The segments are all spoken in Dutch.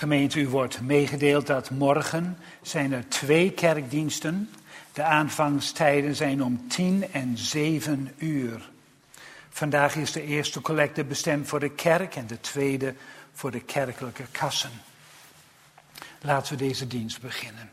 Gemeente, u wordt meegedeeld dat morgen zijn er 2 kerkdiensten. De aanvangstijden zijn om 10 en 7 uur. Vandaag is de eerste collecte bestemd voor de kerk en de tweede voor de kerkelijke kassen. Laten we deze dienst beginnen.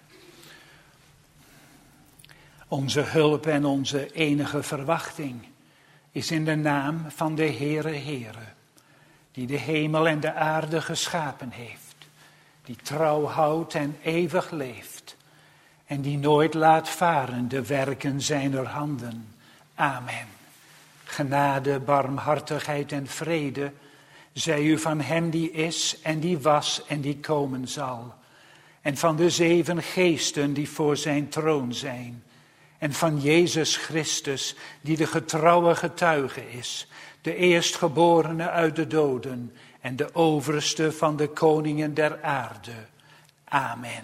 Onze hulp en onze enige verwachting is in de naam van de Heere Heere, die de hemel en de aarde geschapen heeft, die trouw houdt en eeuwig leeft en die nooit laat varen de werken zijner handen. Amen. Genade, barmhartigheid en vrede zij u van hem die is en die was en die komen zal, en van de 7 geesten die voor zijn troon zijn, en van Jezus Christus die de getrouwe getuige is, de eerstgeborene uit de doden en de overste van de koningen der aarde. Amen.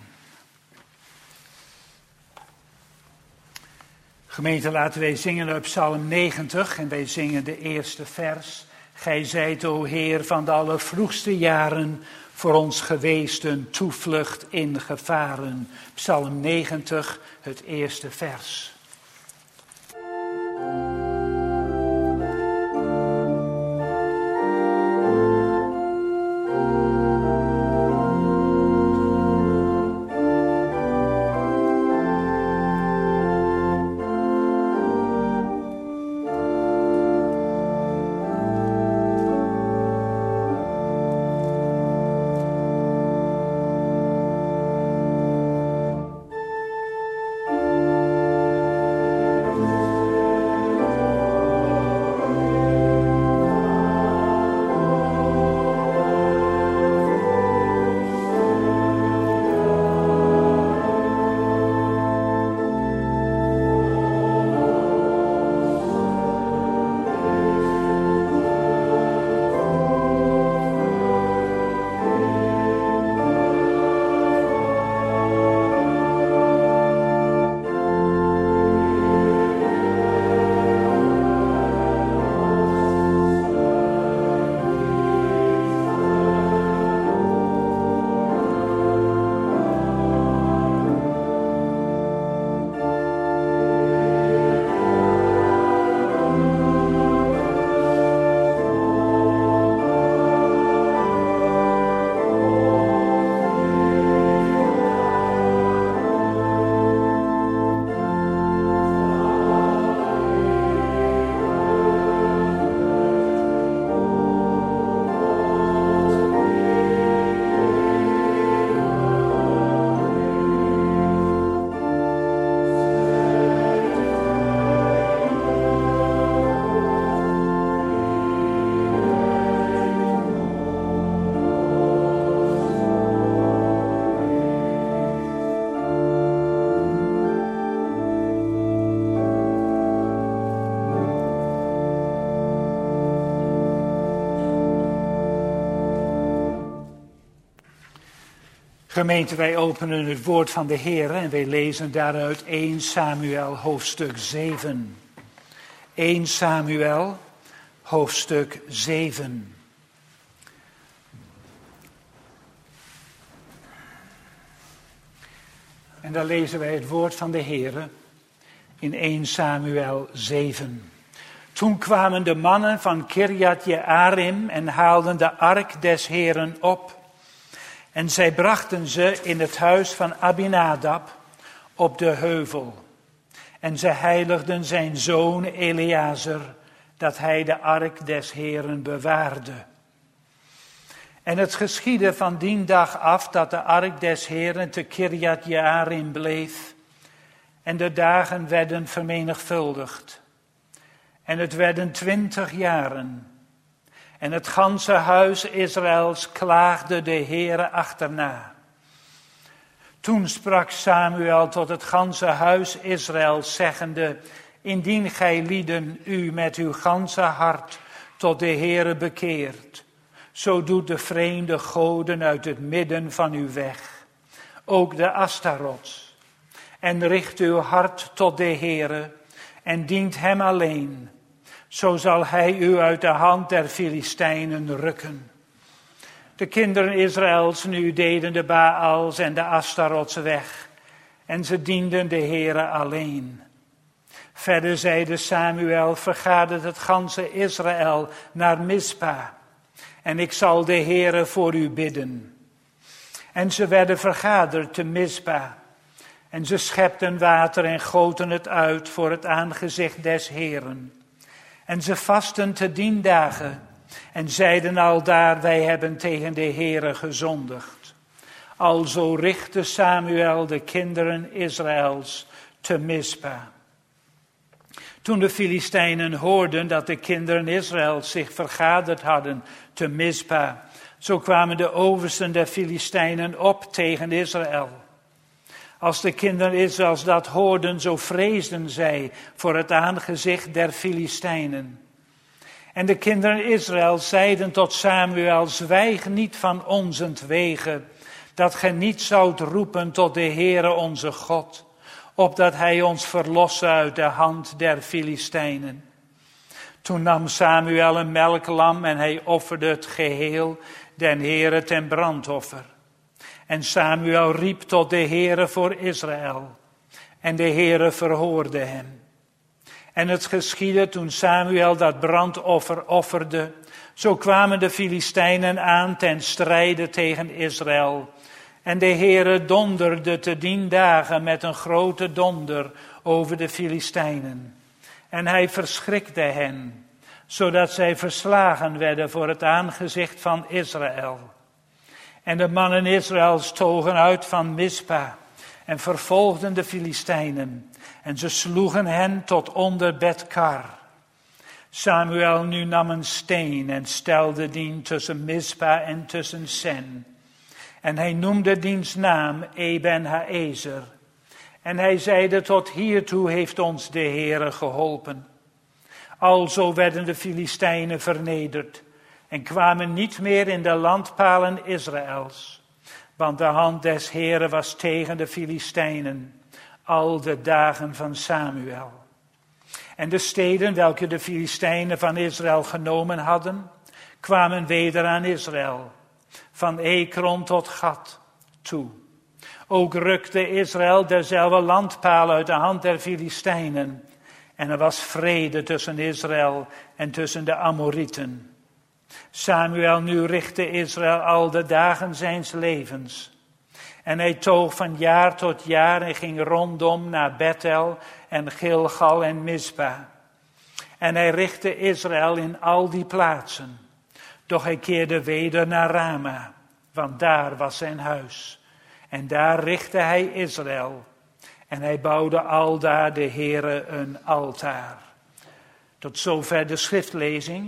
Gemeente, laten wij zingen uit Psalm 90 en wij zingen de eerste vers. Gij zijt, o Heer, van de allervroegste jaren voor ons geweest een toevlucht in gevaren. Psalm 90, het eerste vers. Gemeente, wij openen het woord van de Heer en wij lezen daaruit 1 Samuel hoofdstuk 7. 1 Samuel hoofdstuk 7. En daar lezen wij het woord van de Heer in 1 Samuel 7. Toen kwamen de mannen van Kirjat Jearim en haalden de ark des Heeren op. En zij brachten ze in het huis van Abinadab op de heuvel. En zij heiligden zijn zoon Eleazar, dat hij de ark des Heeren bewaarde. En het geschiedde van die dag af dat de ark des Heeren te Kirjat Jearim bleef. En de dagen werden vermenigvuldigd. En het werden 20 jaren. En het ganse huis Israëls klaagde de Heere achterna. Toen sprak Samuel tot het ganse huis Israëls, zeggende: Indien gij lieden u met uw ganse hart tot de Heere bekeert, zo doet de vreemde goden uit het midden van u weg, ook de Astarots. En richt uw hart tot de Heere en dient hem alleen. Zo zal hij u uit de hand der Filistijnen rukken. De kinderen Israëls nu deden de Baals en de Astarots weg. En ze dienden de Heere alleen. Verder zeide Samuel, vergadert het ganse Israël naar Mispa. En ik zal de Heere voor u bidden. En ze werden vergaderd te Mispa. En ze schepten water en goten het uit voor het aangezicht des Heeren. En ze vasten te 10 dagen. En zeiden aldaar, wij hebben tegen de Heere gezondigd. Alzo richtte Samuel de kinderen Israëls te Mispa. Toen de Filistijnen hoorden dat de kinderen Israëls zich vergaderd hadden te Mispa, zo kwamen de oversten der Filistijnen op tegen Israël. Als de kinderen Israëls dat hoorden, zo vreesden zij voor het aangezicht der Filistijnen. En de kinderen Israëls zeiden tot Samuel, zwijg niet van onzentwege, dat gij niet zoudt roepen tot de Heere onze God, opdat hij ons verlosse uit de hand der Filistijnen. Toen nam Samuel een melklam en hij offerde het geheel den Heere ten brandoffer. En Samuel riep tot de Heere voor Israël. En de Heere verhoorde hem. En het geschiedde toen Samuel dat brandoffer offerde. Zo kwamen de Filistijnen aan ten strijde tegen Israël. En de Heere donderde te 10 dagen met een grote donder over de Filistijnen. En hij verschrikte hen, zodat zij verslagen werden voor het aangezicht van Israël. En de mannen Israëls togen uit van Mispa en vervolgden de Filistijnen. En ze sloegen hen tot onder Bet-kar. Samuel nu nam een steen en stelde dien tussen Mispa en tussen Sen. En hij noemde diens naam Eben-Haezer. En hij zeide, tot hiertoe heeft ons de Heere geholpen. Alzo werden de Filistijnen vernederd en kwamen niet meer in de landpalen Israëls. Want de hand des Heere was tegen de Filistijnen al de dagen van Samuel. En de steden welke de Filistijnen van Israël genomen hadden, kwamen weder aan Israël, van Ekron tot Gat toe. Ook rukte Israël derzelfde landpalen uit de hand der Filistijnen. En er was vrede tussen Israël en tussen de Amorieten. Samuel nu richtte Israël al de dagen zijns levens. En hij toog van jaar tot jaar en ging rondom naar Bethel en Gilgal en Mispa. En hij richtte Israël in al die plaatsen. Doch hij keerde weder naar Rama, want daar was zijn huis. En daar richtte hij Israël. En hij bouwde aldaar de Heere een altaar. Tot zover de schriftlezing.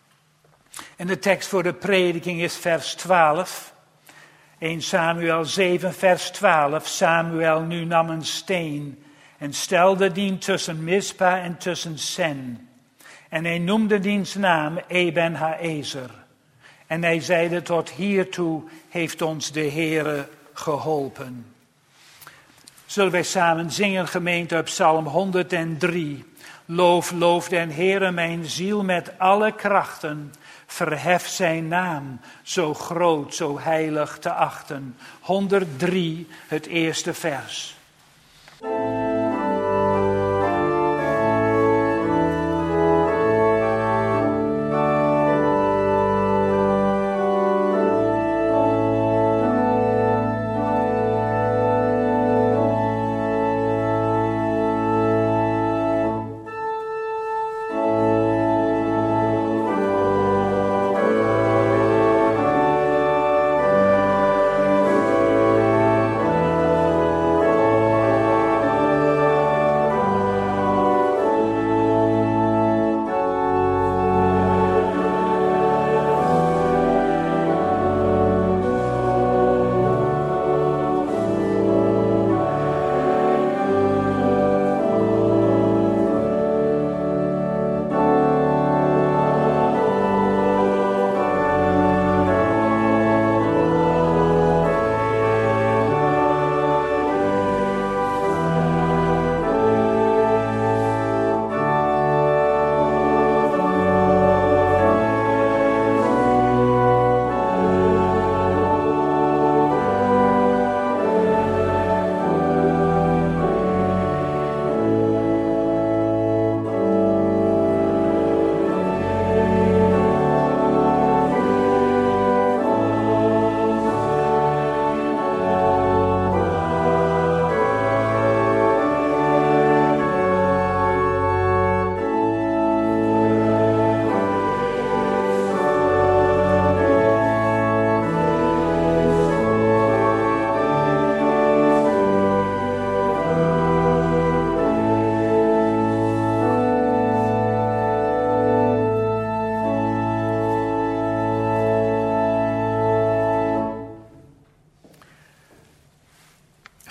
En de tekst voor de prediking is vers 12. 1 Samuel 7 vers 12. Samuel nu nam een steen en stelde dien tussen Mispa en tussen Sen. En hij noemde diens naam Eben-Haezer. En hij zeide, tot hiertoe heeft ons de Heere geholpen. Zullen wij samen zingen, gemeente, op Psalm 103. Loof, loof den Heere mijn ziel met alle krachten. Verhef zijn naam, zo groot, zo heilig te achten. 103, het eerste vers.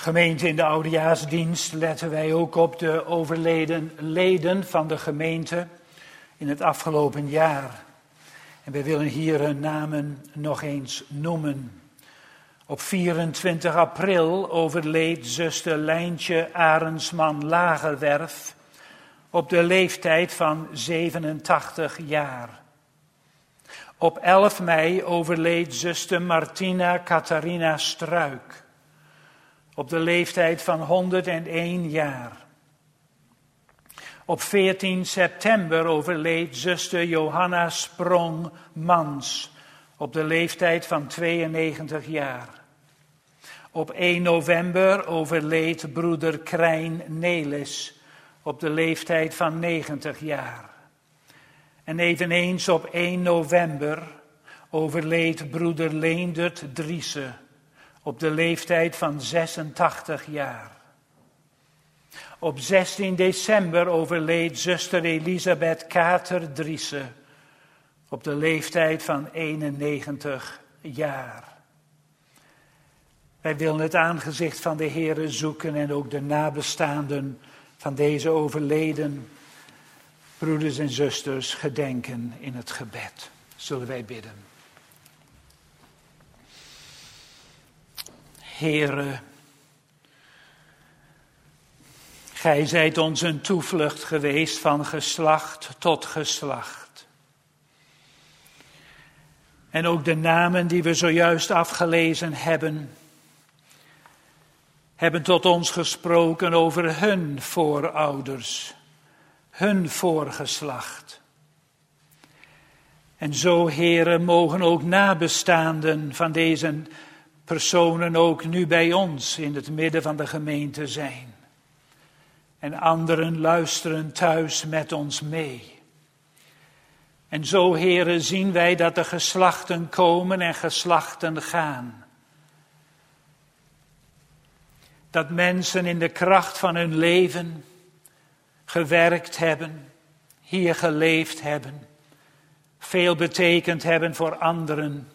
Gemeente, in de oudejaarsdienst letten wij ook op de overleden leden van de gemeente in het afgelopen jaar. En wij willen hier hun namen nog eens noemen. Op 24 april overleed zuster Lijntje Arendsman Lagerwerf op de leeftijd van 87 jaar. Op 11 mei overleed zuster Martina Catharina Struik op de leeftijd van 101 jaar. Op 14 september overleed zuster Johanna Sprong-Mans op de leeftijd van 92 jaar. Op 1 november overleed broeder Krijn Nelis op de leeftijd van 90 jaar. En eveneens op 1 november overleed broeder Leendert Driessen op de leeftijd van 86 jaar. Op 16 december overleed zuster Elisabeth Kater Driessen op de leeftijd van 91 jaar. Wij willen het aangezicht van de Heere zoeken en ook de nabestaanden van deze overleden broeders en zusters gedenken in het gebed. Zullen wij bidden. Heere, Gij zijt ons een toevlucht geweest van geslacht tot geslacht. En ook de namen die we zojuist afgelezen hebben tot ons gesproken over hun voorouders, hun voorgeslacht. En zo, Heere, mogen ook nabestaanden van deze personen ook nu bij ons in het midden van de gemeente zijn. En anderen luisteren thuis met ons mee. En zo, Heere, zien wij dat de geslachten komen en geslachten gaan. Dat mensen in de kracht van hun leven gewerkt hebben, hier geleefd hebben, veel betekend hebben voor anderen,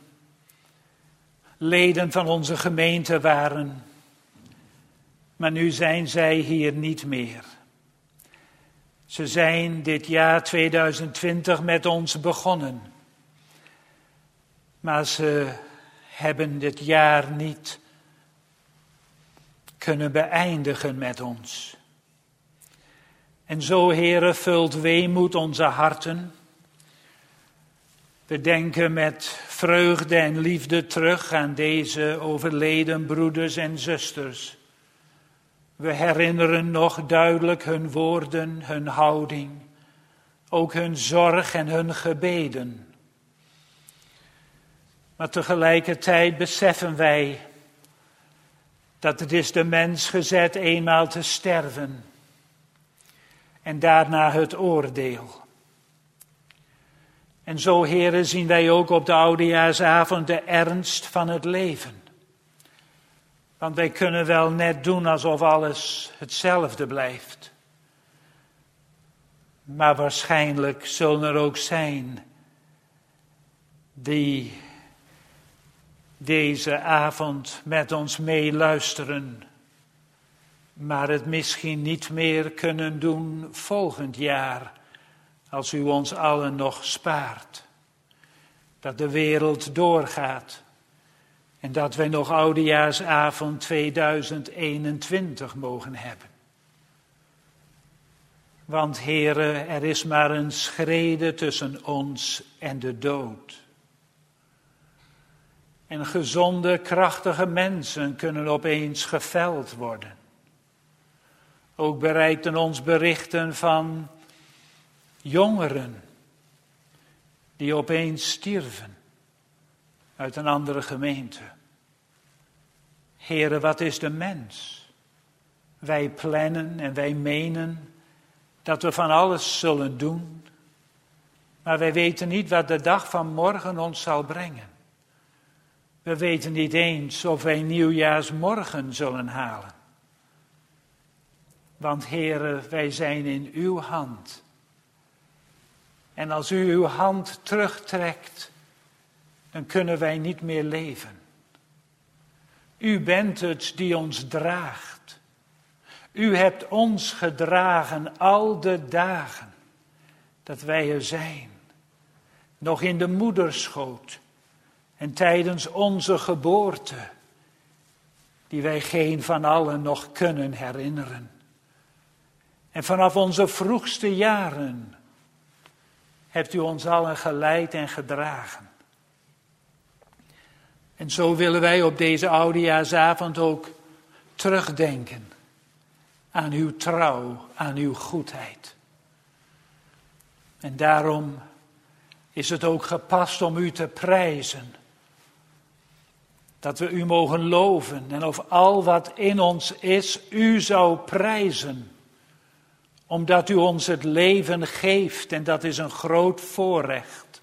leden van onze gemeente waren. Maar nu zijn zij hier niet meer. Ze zijn dit jaar 2020 met ons begonnen. Maar ze hebben dit jaar niet kunnen beëindigen met ons. En zo, Heere, vult weemoed onze harten. We denken met vreugde en liefde terug aan deze overleden broeders en zusters. We herinneren nog duidelijk hun woorden, hun houding, ook hun zorg en hun gebeden. Maar tegelijkertijd beseffen wij dat het is de mens gezet eenmaal te sterven en daarna het oordeel. En zo, Heere, zien wij ook op de oudejaarsavond de ernst van het leven. Want wij kunnen wel net doen alsof alles hetzelfde blijft. Maar waarschijnlijk zullen er ook zijn die deze avond met ons meeluisteren, maar het misschien niet meer kunnen doen volgend jaar, als u ons allen nog spaart. Dat de wereld doorgaat. En dat wij nog oudejaarsavond 2021 mogen hebben. Want, Heere, er is maar een schrede tussen ons en de dood. En gezonde, krachtige mensen kunnen opeens geveld worden. Ook bereikten ons berichten van jongeren die opeens stierven. Uit een andere gemeente. Heere, wat is de mens? Wij plannen en wij menen dat we van alles zullen doen. Maar wij weten niet wat de dag van morgen ons zal brengen. We weten niet eens of wij nieuwjaarsmorgen zullen halen. Want Heere, wij zijn in uw hand. En als u uw hand terugtrekt, dan kunnen wij niet meer leven. U bent het die ons draagt. U hebt ons gedragen al de dagen dat wij er zijn. Nog in de moederschoot en tijdens onze geboorte, die wij geen van allen nog kunnen herinneren. En vanaf onze vroegste jaren hebt u ons allen geleid en gedragen. En zo willen wij op deze oudejaarsavond ook terugdenken aan uw trouw, aan uw goedheid. En daarom is het ook gepast om u te prijzen. Dat we u mogen loven en of al wat in ons is, u zou prijzen. Omdat u ons het leven geeft en dat is een groot voorrecht.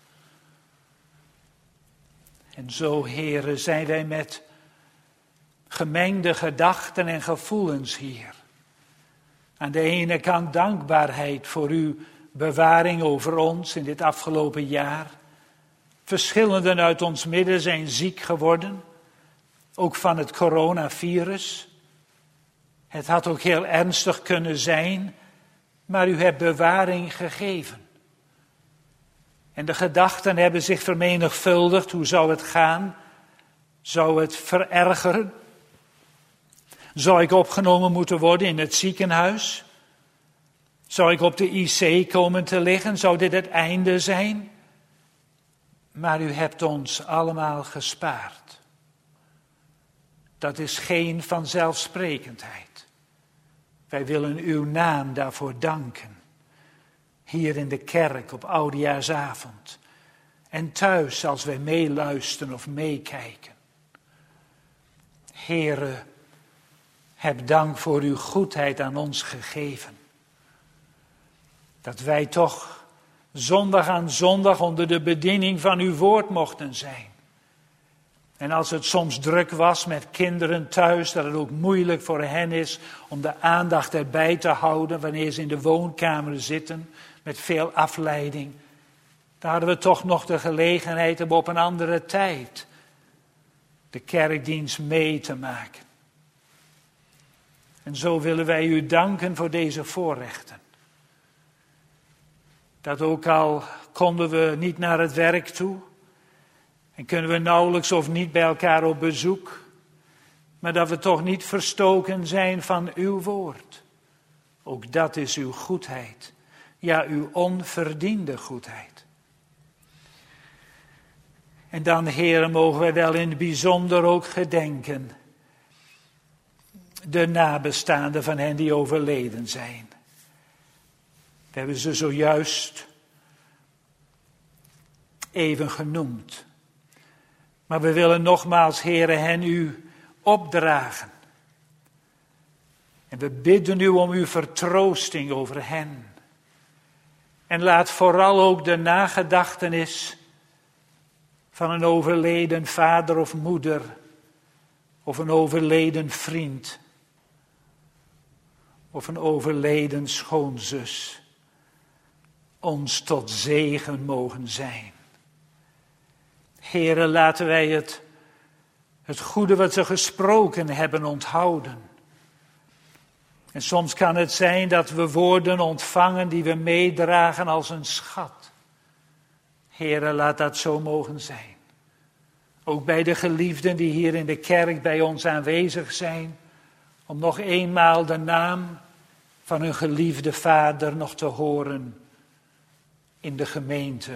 En zo, Heere, zijn wij met gemengde gedachten en gevoelens hier. Aan de ene kant dankbaarheid voor uw bewaring over ons in dit afgelopen jaar. Verschillenden uit ons midden zijn ziek geworden, ook van het coronavirus. Het had ook heel ernstig kunnen zijn, maar u hebt bewaring gegeven. En de gedachten hebben zich vermenigvuldigd. Hoe zou het gaan? Zou het verergeren? Zou ik opgenomen moeten worden in het ziekenhuis? Zou ik op de IC komen te liggen? Zou dit het einde zijn? Maar u hebt ons allemaal gespaard. Dat is geen vanzelfsprekendheid. Wij willen uw naam daarvoor danken. Hier in de kerk op oudejaarsavond. En thuis als wij meeluisteren of meekijken. Heere, heb dank voor uw goedheid aan ons gegeven. Dat wij toch zondag aan zondag onder de bediening van uw woord mochten zijn. En als het soms druk was met kinderen thuis, dat het ook moeilijk voor hen is om de aandacht erbij te houden wanneer ze in de woonkamer zitten met veel afleiding. Dan hadden we toch nog de gelegenheid om op een andere tijd de kerkdienst mee te maken. En zo willen wij u danken voor deze voorrechten. Dat ook al konden we niet naar het werk toe en kunnen we nauwelijks of niet bij elkaar op bezoek, maar dat we toch niet verstoken zijn van uw woord. Ook dat is uw goedheid, ja uw onverdiende goedheid. En dan, Heere, mogen wij wel in het bijzonder ook gedenken de nabestaanden van hen die overleden zijn. We hebben ze zojuist even genoemd. Maar we willen nogmaals, Heere, hen u opdragen. En we bidden u om uw vertroosting over hen. En laat vooral ook de nagedachtenis van een overleden vader of moeder of een overleden vriend of een overleden schoonzus ons tot zegen mogen zijn. Heere, laten wij het goede wat ze gesproken hebben onthouden. En soms kan het zijn dat we woorden ontvangen die we meedragen als een schat. Heere, laat dat zo mogen zijn. Ook bij de geliefden die hier in de kerk bij ons aanwezig zijn, om nog eenmaal de naam van hun geliefde vader nog te horen in de gemeente,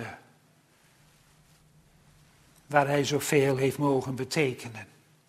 waar hij zoveel heeft mogen betekenen.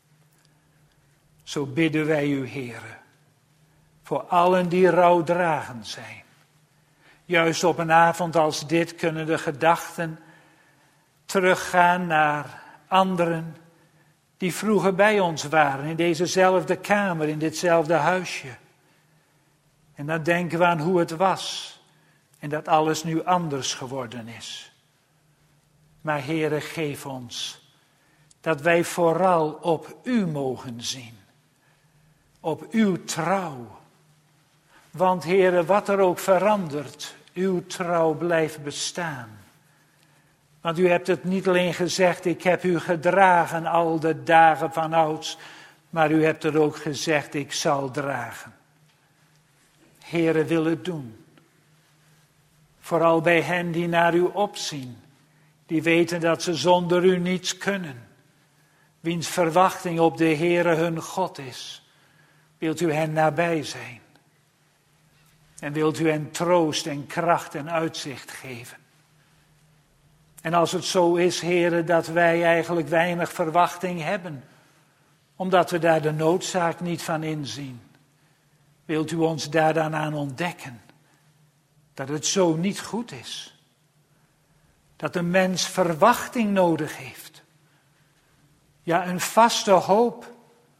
Zo bidden wij u, Heere, voor allen die rouwdragend zijn. Juist op een avond als dit kunnen de gedachten teruggaan naar anderen die vroeger bij ons waren, in dezezelfde kamer, in ditzelfde huisje. En dan denken we aan hoe het was en dat alles nu anders geworden is. Maar Heere, geef ons dat wij vooral op u mogen zien. Op uw trouw. Want Heere, wat er ook verandert, uw trouw blijft bestaan. Want u hebt het niet alleen gezegd, ik heb u gedragen al de dagen van ouds. Maar u hebt er ook gezegd, ik zal dragen. Heere, wil het doen. Vooral bij hen die naar u opzien. Die weten dat ze zonder u niets kunnen. Wiens verwachting op de Heere hun God is. Wilt u hen nabij zijn. En wilt u hen troost en kracht en uitzicht geven. En als het zo is, Heere, dat wij eigenlijk weinig verwachting hebben. Omdat we daar de noodzaak niet van inzien. Wilt u ons daar dan aan ontdekken. Dat het zo niet goed is. Dat een mens verwachting nodig heeft. Ja, een vaste hoop.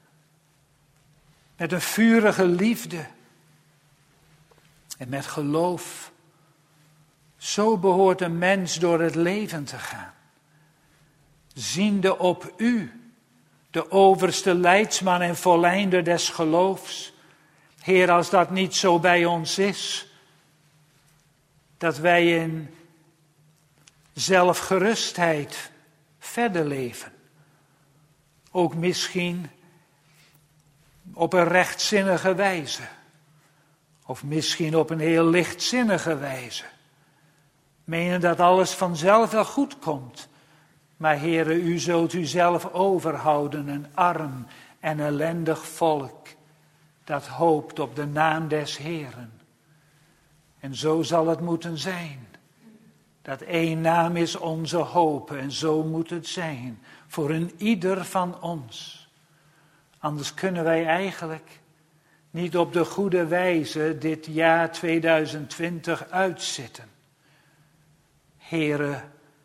Met een vurige liefde. En met geloof. Zo behoort een mens door het leven te gaan. Ziende op u, de overste leidsman en volleinder des geloofs. Heer, als dat niet zo bij ons is, dat wij in zelfgerustheid verder leven. Ook misschien op een rechtzinnige wijze. Of misschien op een heel lichtzinnige wijze. Menen dat alles vanzelf wel goed komt. Maar Heere, u zult u zelf overhouden, een arm en ellendig volk. Dat hoopt op de naam des Heeren. En zo zal het moeten zijn. Dat één naam is onze hoop en zo moet het zijn. Voor een ieder van ons. Anders kunnen wij eigenlijk niet op de goede wijze dit jaar 2020 uitzitten. Heere,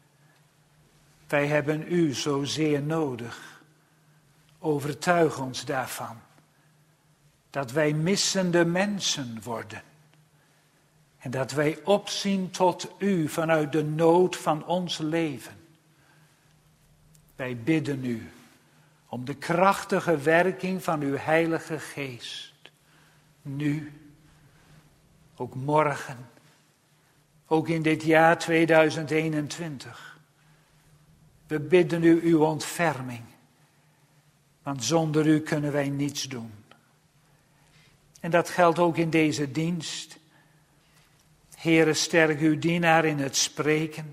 wij hebben u zozeer nodig. Overtuig ons daarvan. Dat wij missende mensen worden. En dat wij opzien tot u vanuit de nood van ons leven. Wij bidden u om de krachtige werking van uw Heilige Geest. Nu, ook morgen, ook in dit jaar 2021. We bidden u uw ontferming, want zonder u kunnen wij niets doen. En dat geldt ook in deze dienst. Heere, sterk uw dienaar in het spreken.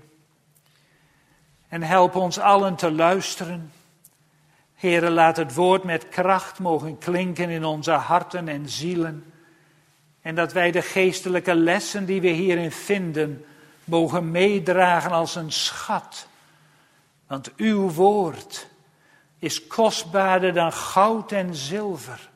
En help ons allen te luisteren. Heere, laat het woord met kracht mogen klinken in onze harten en zielen. En dat wij de geestelijke lessen die we hierin vinden, mogen meedragen als een schat. Want uw woord is kostbaarder dan goud en zilver.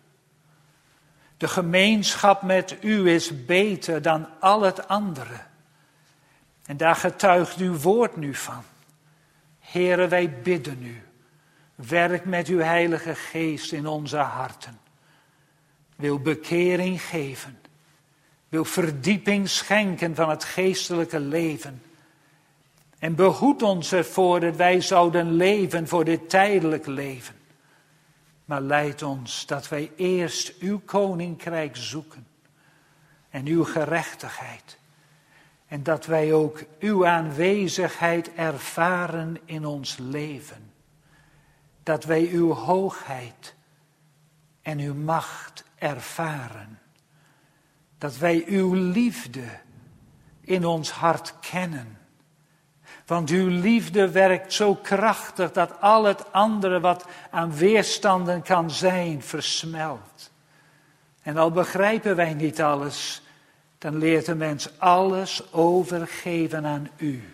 De gemeenschap met u is beter dan al het andere. En daar getuigt uw woord nu van. Heere, wij bidden u. Werk met uw Heilige Geest in onze harten. Wil bekering geven. Wil verdieping schenken van het geestelijke leven. En behoed ons ervoor dat wij zouden leven voor dit tijdelijk leven. Maar leid ons dat wij eerst uw koninkrijk zoeken. En uw gerechtigheid. En dat wij ook uw aanwezigheid ervaren in ons leven. Dat wij uw hoogheid en uw macht ervaren. Dat wij uw liefde in ons hart kennen. Want uw liefde werkt zo krachtig dat al het andere wat aan weerstanden kan zijn, versmelt. En al begrijpen wij niet alles, dan leert de mens alles overgeven aan u.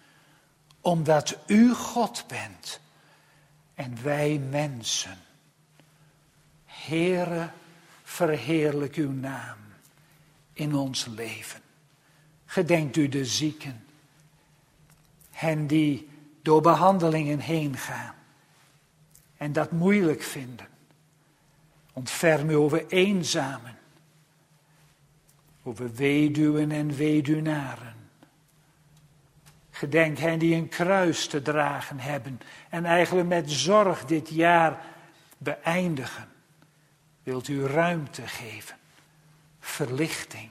Omdat u God bent en wij mensen. Heere, verheerlijk uw naam in ons leven. Gedenkt u de zieken. Hen die door behandelingen heen gaan. En dat moeilijk vinden. Ontferm u over eenzamen. Over weduwen en weduwnaren. Gedenk hen die een kruis te dragen hebben. En eigenlijk met zorg dit jaar beëindigen. Wilt u ruimte geven. Verlichting.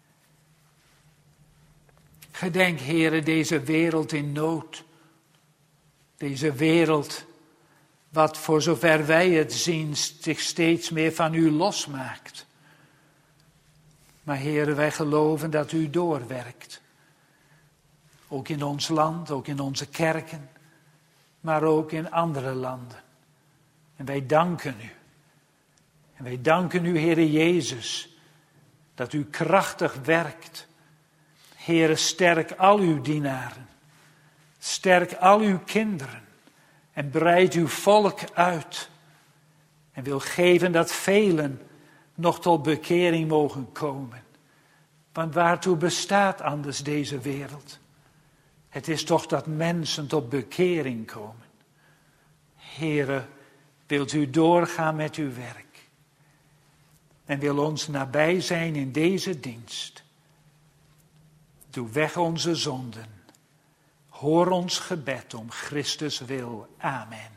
Gedenk, Heere, deze wereld in nood. Deze wereld wat voor zover wij het zien zich steeds meer van u losmaakt. Maar Heere, wij geloven dat u doorwerkt. Ook in ons land, ook in onze kerken, maar ook in andere landen. En wij danken u. En wij danken u, Heere Jezus, dat u krachtig werkt. Heere, sterk al uw dienaren. Sterk al uw kinderen. En breid uw volk uit. En wil geven dat velen nog tot bekering mogen komen. Want waartoe bestaat anders deze wereld? Het is toch dat mensen tot bekering komen. Heere, wilt u doorgaan met uw werk? En wil ons nabij zijn in deze dienst. Doe weg onze zonden. Hoor ons gebed om Christus wil. Amen.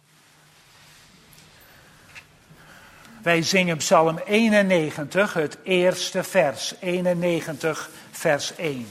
Wij zingen Psalm 91, het eerste vers. 91, vers 1.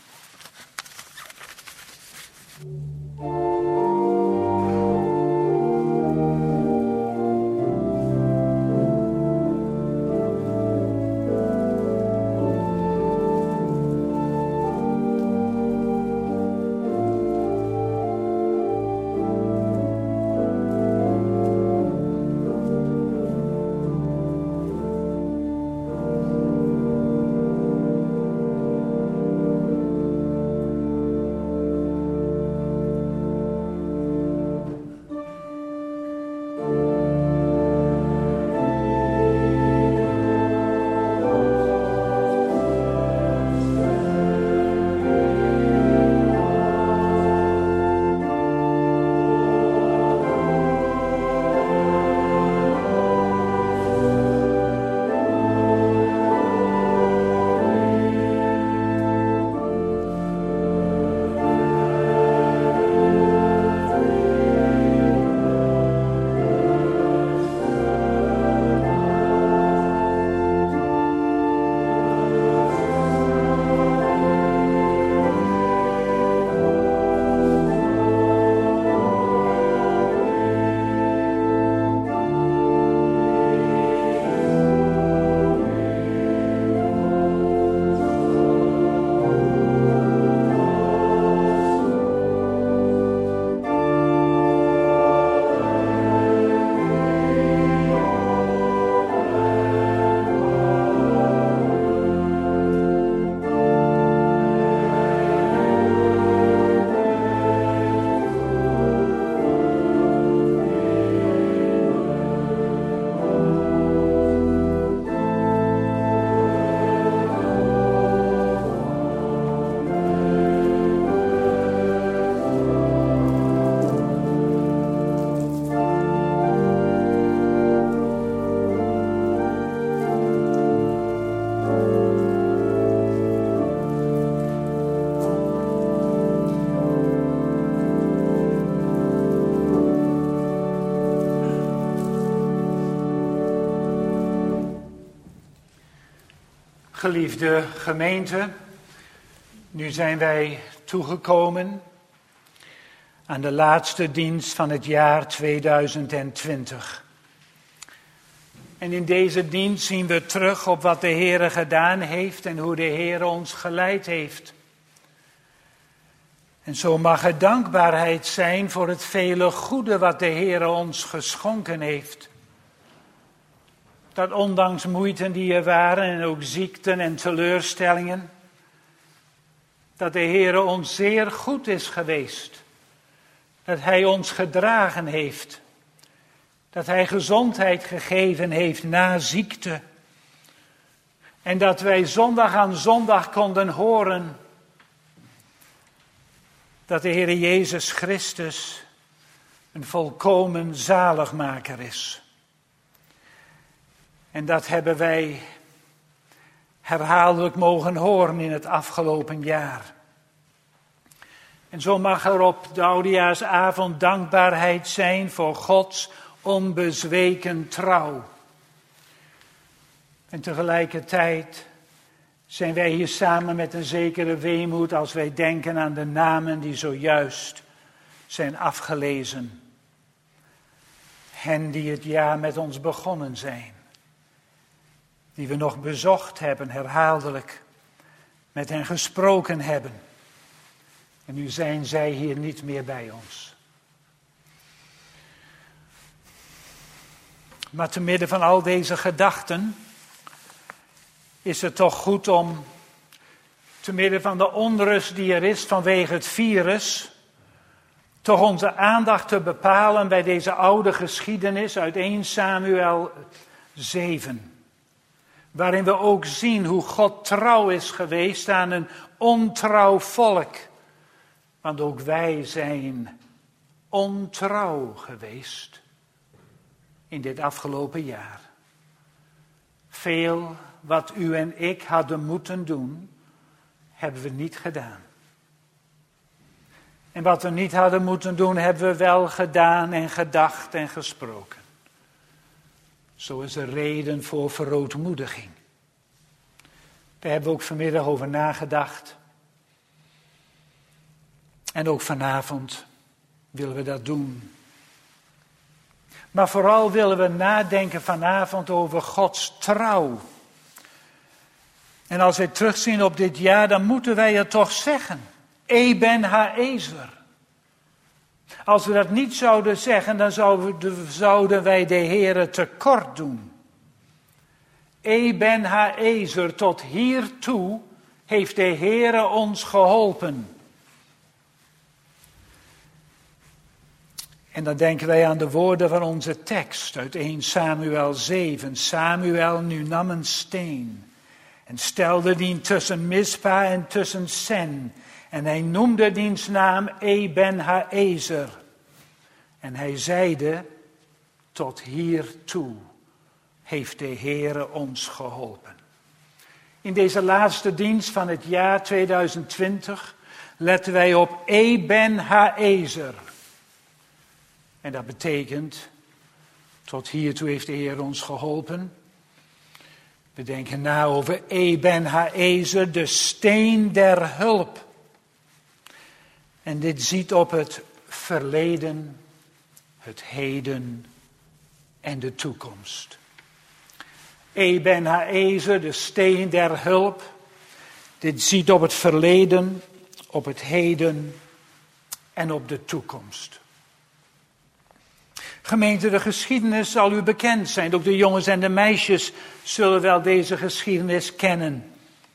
Geliefde gemeente, nu zijn wij toegekomen aan de laatste dienst van het jaar 2020. En in deze dienst zien we terug op wat de Heere gedaan heeft en hoe de Heere ons geleid heeft. En zo mag er dankbaarheid zijn voor het vele goede wat de Heere ons geschonken heeft. Dat ondanks moeiten die er waren en ook ziekten en teleurstellingen, dat de Heere ons zeer goed is geweest. Dat Hij ons gedragen heeft. Dat Hij gezondheid gegeven heeft na ziekte. En dat wij zondag aan zondag konden horen dat de Heere Jezus Christus een volkomen zaligmaker is. En dat hebben wij herhaaldelijk mogen horen in het afgelopen jaar. En zo mag er op de oudejaarsavond dankbaarheid zijn voor Gods onbezweken trouw. En tegelijkertijd zijn wij hier samen met een zekere weemoed als wij denken aan de namen die zojuist zijn afgelezen. hen die het jaar met ons begonnen zijn. Die we nog bezocht hebben, herhaaldelijk. Met hen gesproken hebben. En nu zijn zij hier niet meer bij ons. Maar te midden van al deze gedachten is het toch goed om, te midden van de onrust die er is vanwege het virus, toch onze aandacht te bepalen bij deze oude geschiedenis uit 1 Samuel 7. Waarin we ook zien hoe God trouw is geweest aan een ontrouw volk. Want ook wij zijn ontrouw geweest in dit afgelopen jaar. Veel wat u en ik hadden moeten doen, hebben we niet gedaan. En wat we niet hadden moeten doen, hebben we wel gedaan en gedacht en gesproken. Zo is er reden voor verootmoediging. Daar hebben we ook vanmiddag over nagedacht. En ook vanavond willen we dat doen. Maar vooral willen we nadenken vanavond over Gods trouw. En als wij terugzien op dit jaar, dan moeten wij het toch zeggen. Eben ha-ezer. Als we dat niet zouden zeggen, dan zouden wij de Heere tekort doen. Eben ha-ezer, tot hiertoe heeft de Heere ons geholpen. En dan denken wij aan de woorden van onze tekst uit 1 Samuel 7. Samuel nu nam een steen en stelde dien tussen Mispa en tussen Sen. En hij noemde diens naam Eben ha-ezer. En hij zeide, tot hiertoe heeft de Heere ons geholpen. In deze laatste dienst van het jaar 2020 letten wij op Eben ha-ezer. En dat betekent, tot hiertoe heeft de Heer ons geholpen. We denken na over Eben ha-ezer, de steen der hulp. En dit ziet op het verleden, het heden en de toekomst. Eben ha-ezer, de steen der hulp. Dit ziet op het verleden, op het heden en op de toekomst. Gemeente, de geschiedenis zal u bekend zijn. Ook de jongens en de meisjes zullen wel deze geschiedenis kennen.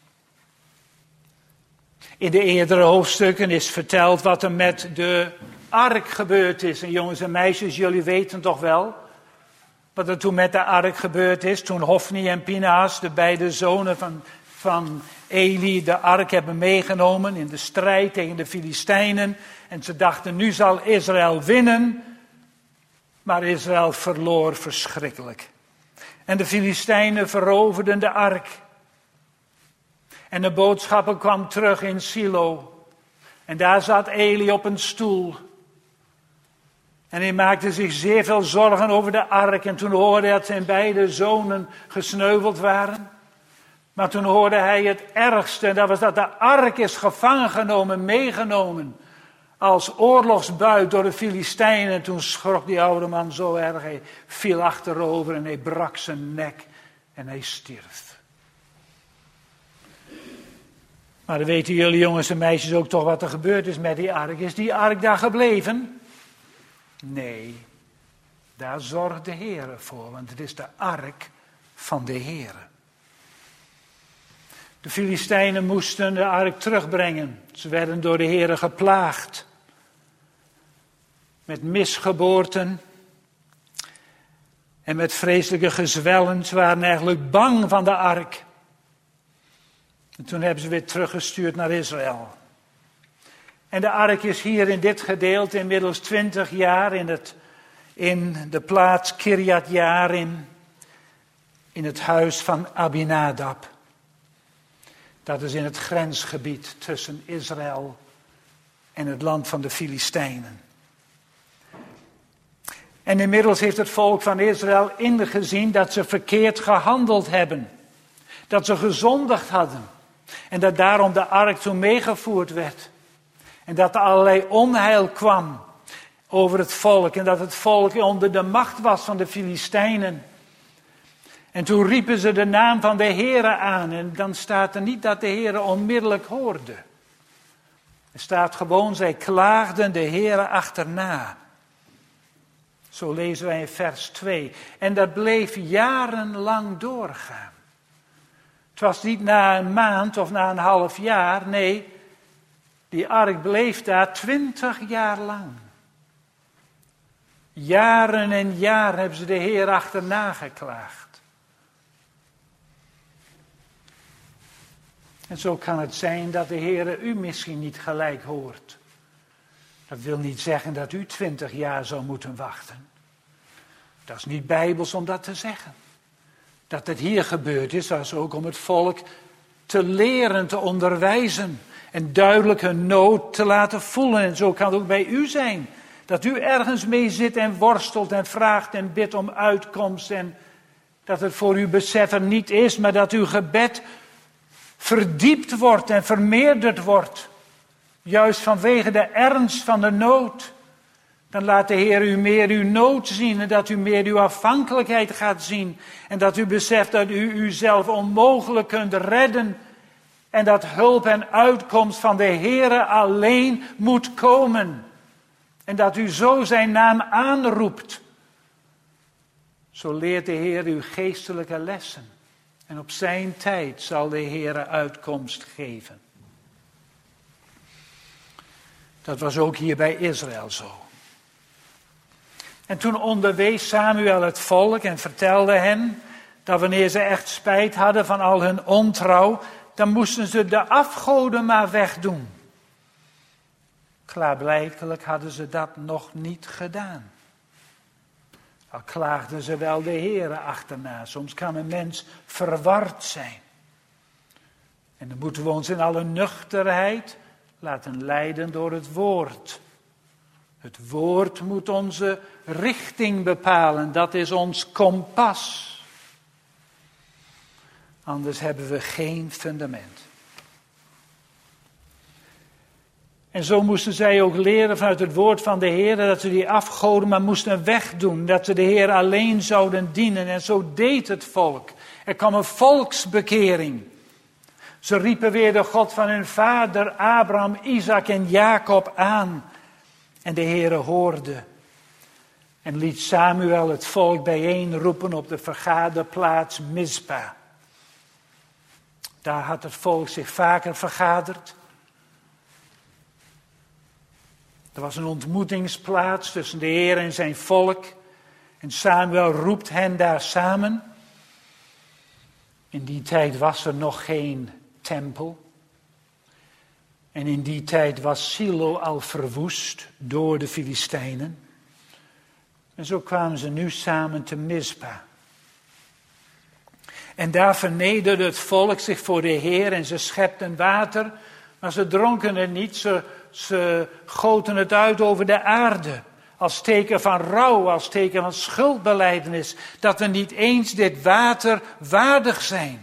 In de eerdere hoofdstukken is verteld wat er met de ark gebeurd is. En jongens en meisjes, jullie weten toch wel wat er toen met de ark gebeurd is. Toen Hofni en Pinhas, de beide zonen van Eli, de ark hebben meegenomen in de strijd tegen de Filistijnen. En ze dachten, nu zal Israël winnen. Maar Israël verloor verschrikkelijk. En de Filistijnen veroverden de ark. En de boodschapper kwam terug in Silo. En daar zat Eli op een stoel. En hij maakte zich zeer veel zorgen over de ark. En toen hoorde hij dat zijn beide zonen gesneuveld waren. Maar toen hoorde hij het ergste. En dat was dat de ark is gevangen genomen, meegenomen. Als oorlogsbuit door de Filistijnen. En toen schrok die oude man zo erg. Hij viel achterover en hij brak zijn nek. En hij stierf. Maar dan weten jullie jongens en meisjes ook toch wat er gebeurd is met die ark. Is die ark daar gebleven? Nee, daar zorgt de Heere voor. Want het is de ark van de Heere. De Filistijnen moesten de ark terugbrengen. Ze werden door de Heere geplaagd. Met misgeboorten. En met vreselijke gezwellen. Ze waren eigenlijk bang van de ark. En toen hebben ze weer teruggestuurd naar Israël. En de ark is hier in dit gedeelte inmiddels 20 jaar in de plaats Kirjat Jearim. In het huis van Abinadab. Dat is in het grensgebied tussen Israël en het land van de Filistijnen. En inmiddels heeft het volk van Israël ingezien dat ze verkeerd gehandeld hebben. Dat ze gezondigd hadden. En dat daarom de ark toen meegevoerd werd. En dat er allerlei onheil kwam. over het volk en dat het volk onder de macht was van de Filistijnen. En toen riepen ze de naam van de Heere aan en dan staat er niet dat de Heere onmiddellijk hoorde. Er staat gewoon, zij klaagden de Heere achterna. Zo lezen wij in vers 2. En dat bleef jarenlang doorgaan. Het was niet na een maand of na een half jaar, nee, die ark bleef daar 20 jaar lang. Jaren en jaren hebben ze de Heer achterna geklaagd. En zo kan het zijn dat de Heer u misschien niet gelijk hoort. Dat wil niet zeggen dat u 20 jaar zou moeten wachten. Dat is niet bijbels om dat te zeggen. Dat het hier gebeurd is, was ook om het volk te leren, te onderwijzen. En duidelijk hun nood te laten voelen. En zo kan het ook bij u zijn. Dat u ergens mee zit en worstelt en vraagt en bidt om uitkomst. En dat het voor uw besef er niet is, maar dat uw gebed verdiept wordt en vermeerderd wordt. Juist vanwege de ernst van de nood. Dan laat de Heer u meer uw nood zien en dat u meer uw afhankelijkheid gaat zien. En dat u beseft dat u uzelf onmogelijk kunt redden. En dat hulp en uitkomst van de Heer alleen moet komen. En dat u zo zijn naam aanroept. Zo leert de Heer u geestelijke lessen. En op zijn tijd zal de Heer uitkomst geven. Dat was ook hier bij Israël zo. En toen onderwees Samuel het volk en vertelde hen dat wanneer ze echt spijt hadden van al hun ontrouw, dan moesten ze de afgoden maar wegdoen. Klaarblijkelijk hadden ze dat nog niet gedaan. Al klaagden ze wel de Heere achterna. Soms kan een mens verward zijn. En dan moeten we ons in alle nuchterheid laten leiden door het woord. Het woord moet onze richting bepalen. Dat is ons kompas. Anders hebben we geen fundament. En zo moesten zij ook leren vanuit het woord van de Heer dat ze die afgoden maar moesten wegdoen. Dat ze de Heer alleen zouden dienen. En zo deed het volk. Er kwam een volksbekering. Ze riepen weer de God van hun vader Abraham, Isaac en Jacob aan. En de Heere hoorde. En liet Samuel het volk bijeenroepen op de vergaderplaats Mispa. Daar had het volk zich vaker vergaderd. Er was een ontmoetingsplaats tussen de Heer en zijn volk. En Samuel roept hen daar samen. In die tijd was er nog geen tempel. En in die tijd was Silo al verwoest door de Filistijnen. En zo kwamen ze nu samen te Mispa. En daar vernederde het volk zich voor de Heer en ze schepten water, maar ze dronken het niet, ze goten het uit over de aarde. Als teken van rouw, als teken van schuldbelijdenis, dat we niet eens dit water waardig zijn.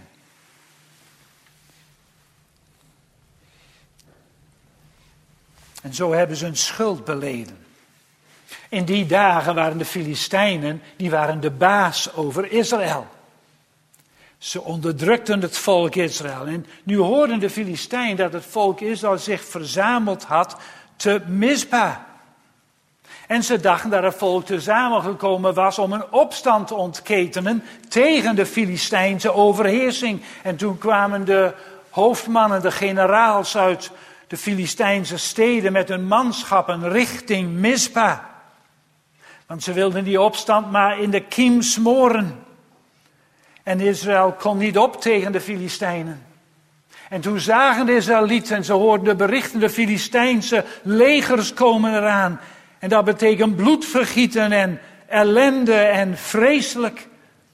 En zo hebben ze hun schuld beleden. In die dagen waren de Filistijnen, die waren de baas over Israël. Ze onderdrukten het volk Israël. En nu hoorden de Filistijnen dat het volk Israël zich verzameld had te Mispa. En ze dachten dat het volk tezamen gekomen was om een opstand te ontketenen tegen de Filistijnse overheersing. En toen kwamen de hoofdmannen, de generaals uit de Filistijnse steden met hun manschappen richting Mispa. Want ze wilden die opstand maar in de kiem smoren. En Israël kon niet op tegen de Filistijnen. En toen zagen de Israëlieten en ze hoorden de berichten, de Filistijnse legers komen eraan. En dat betekent bloedvergieten en ellende en vreselijk.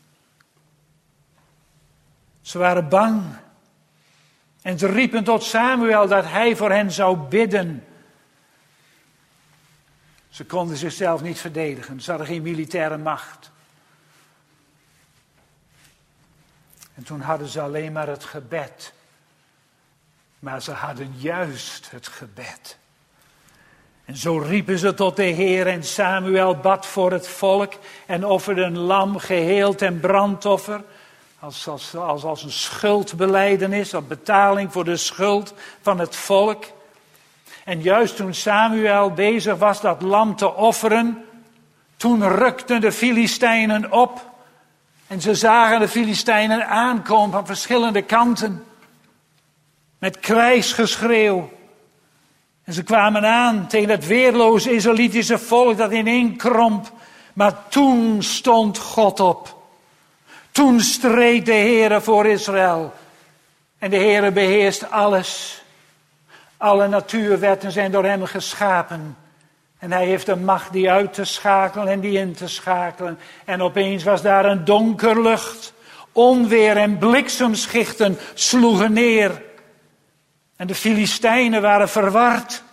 Ze waren bang. En ze riepen tot Samuel dat hij voor hen zou bidden. Ze konden zichzelf niet verdedigen. Ze hadden geen militaire macht. En toen hadden ze alleen maar het gebed. Maar ze hadden juist het gebed. En zo riepen ze tot de Heer en Samuel bad voor het volk en offerde een lam geheel ten brandoffer. Als een schuldbelijdenis, als betaling voor de schuld van het volk. En juist toen Samuel bezig was dat lam te offeren, toen rukten de Filistijnen op. En ze zagen de Filistijnen aankomen van verschillende kanten. Met krijgsgeschreeuw. En ze kwamen aan tegen het weerloze Israëlitische volk dat ineenkromp. Maar toen stond God op. Toen streed de Heere voor Israël. En de Heere beheerst alles. Alle natuurwetten zijn door hem geschapen. En hij heeft de macht die uit te schakelen en die in te schakelen. En opeens was daar een donker lucht. Onweer en bliksemschichten sloegen neer. En de Filistijnen waren verward.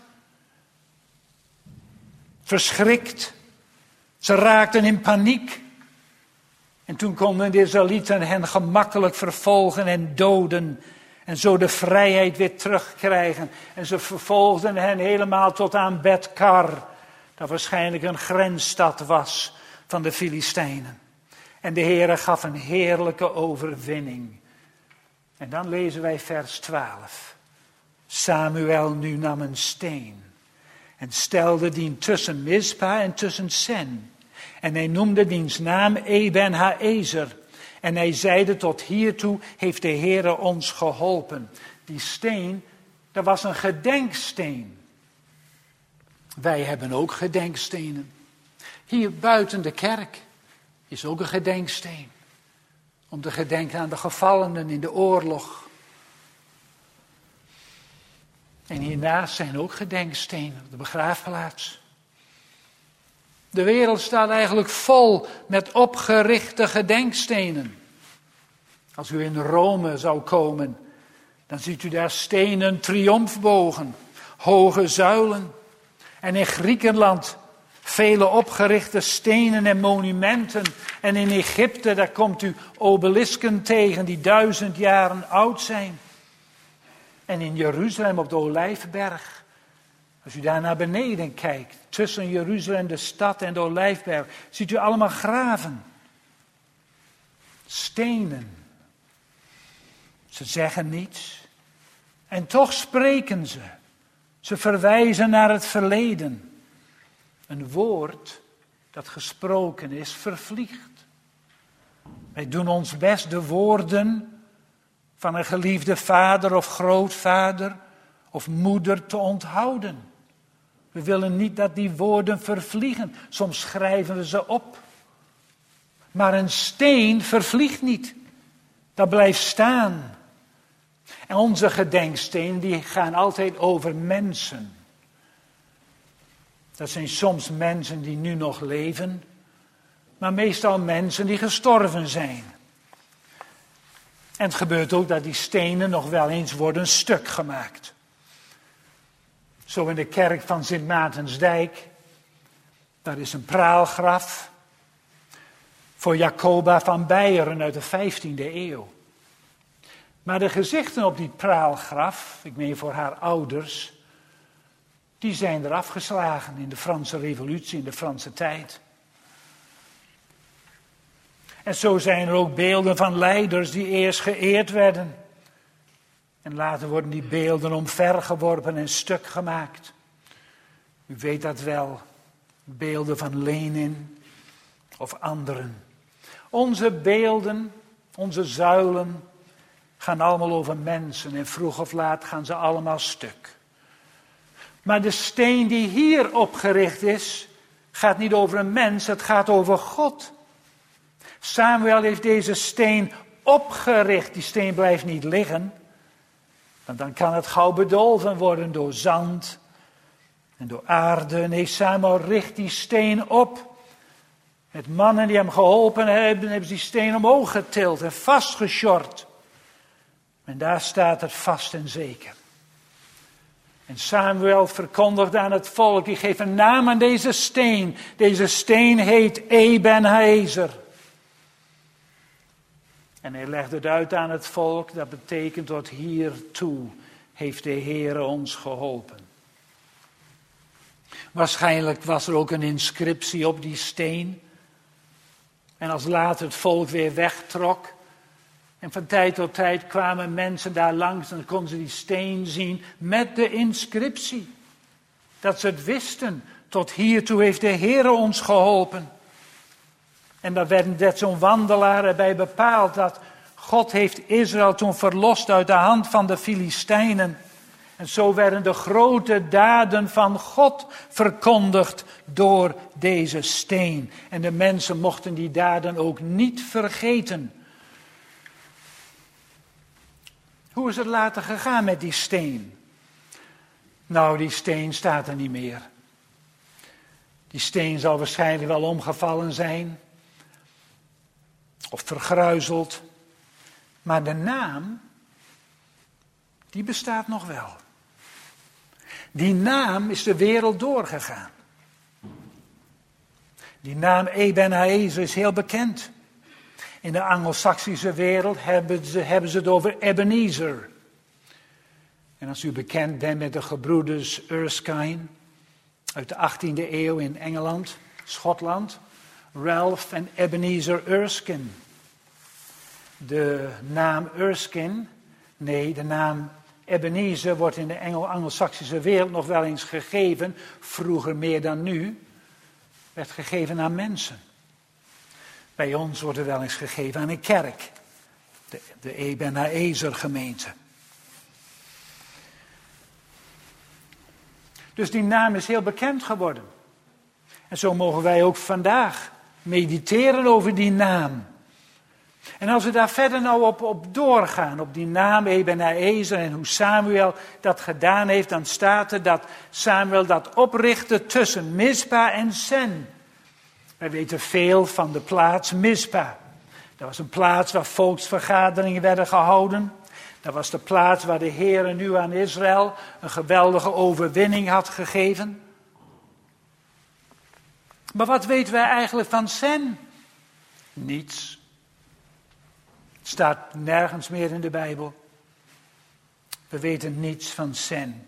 Verschrikt. Ze raakten in paniek. En toen konden de Israëlieten hen gemakkelijk vervolgen en doden. En zo de vrijheid weer terugkrijgen. En ze vervolgden hen helemaal tot aan Bet-Kar. Dat waarschijnlijk een grensstad was van de Filistijnen. En de Heere gaf een heerlijke overwinning. En dan lezen wij vers 12. Samuel nu nam een steen. En stelde dien tussen Mispa en tussen Sen. En hij noemde diens naam Eben-Haezer. En hij zeide tot hiertoe heeft de Heere ons geholpen. Die steen, dat was een gedenksteen. Wij hebben ook gedenkstenen. Hier buiten de kerk is ook een gedenksteen. Om te gedenken aan de gevallenen in de oorlog. En hiernaast zijn ook gedenkstenen op de begraafplaats. De wereld staat eigenlijk vol met opgerichte gedenkstenen. Als u in Rome zou komen, dan ziet u daar stenen triomfbogen, hoge zuilen. En in Griekenland vele opgerichte stenen en monumenten. En in Egypte, daar komt u obelisken tegen die 1000 jaren oud zijn. En in Jeruzalem op de Olijfberg. Als u daar naar beneden kijkt, tussen Jeruzalem, de stad en de Olijfberg, ziet u allemaal graven. Stenen. Ze zeggen niets. En toch spreken ze. Ze verwijzen naar het verleden. Een woord dat gesproken is, vervliegt. Wij doen ons best de woorden van een geliefde vader of grootvader of moeder te onthouden. We willen niet dat die woorden vervliegen. Soms schrijven we ze op. Maar een steen vervliegt niet. Dat blijft staan. En onze gedenkstenen die gaan altijd over mensen. Dat zijn soms mensen die nu nog leven. Maar meestal mensen die gestorven zijn. En het gebeurt ook dat die stenen nog wel eens worden stuk gemaakt. Zo in de kerk van Sint Maartensdijk. Daar is een praalgraf. Voor Jacoba van Beieren uit de 15e eeuw. Maar de gezichten op die praalgraf, ik meen voor haar ouders, die zijn er afgeslagen in de Franse revolutie, in de Franse tijd. En zo zijn er ook beelden van leiders die eerst geëerd werden. En later worden die beelden omvergeworpen en stuk gemaakt. U weet dat wel, beelden van Lenin of anderen. Onze beelden, onze zuilen gaan allemaal over mensen en vroeg of laat gaan ze allemaal stuk. Maar de steen die hier opgericht is, gaat niet over een mens, het gaat over God. Samuel heeft deze steen opgericht. Die steen blijft niet liggen. Want dan kan het gauw bedolven worden door zand en door aarde. Nee, Samuel richt die steen op. Met mannen die hem geholpen hebben ze die steen omhoog getild en vastgesjord. En daar staat het vast en zeker. En Samuel verkondigt aan het volk, die geeft een naam aan deze steen. Deze steen heet Eben-Haezer. En hij legt het uit aan het volk, dat betekent tot hiertoe heeft de Heere ons geholpen. Waarschijnlijk was er ook een inscriptie op die steen. En als later het volk weer wegtrok. En van tijd tot tijd kwamen mensen daar langs en dan konden ze die steen zien met de inscriptie. Dat ze het wisten. Tot hiertoe heeft de Heere ons geholpen. En daar werd net zo'n wandelaar erbij bepaald dat God heeft Israël toen verlost uit de hand van de Filistijnen. En zo werden de grote daden van God verkondigd door deze steen. En de mensen mochten die daden ook niet vergeten. Hoe is het later gegaan met die steen? Nou, die steen staat er niet meer. Die steen zal waarschijnlijk wel omgevallen zijn. Of vergruizeld. Maar de naam, die bestaat nog wel. Die naam is de wereld doorgegaan. Die naam Ebenezer is heel bekend. In de Anglo-Saxische wereld hebben ze het over Ebenezer. En als u bekend bent met de gebroeders Erskine uit de 18e eeuw in Engeland, Schotland, Ralph en Ebenezer Erskine. De naam Erskine, de naam Ebenezer wordt in de Anglo-Saxische wereld nog wel eens gegeven, vroeger meer dan nu, werd gegeven aan mensen. Bij ons wordt er wel eens gegeven aan een kerk, de Ebenezer gemeente. Dus die naam is heel bekend geworden. En zo mogen wij ook vandaag mediteren over die naam. En als we daar verder nou op doorgaan, op die naam Ebenezer en hoe Samuel dat gedaan heeft, dan staat er dat Samuel dat oprichtte tussen Mispa en Sen. Wij weten veel van de plaats Mispa. Dat was een plaats waar volksvergaderingen werden gehouden. Dat was de plaats waar de Heere nu aan Israël een geweldige overwinning had gegeven. Maar wat weten wij eigenlijk van Sen? Niets. Het staat nergens meer in de Bijbel. We weten niets van Sen.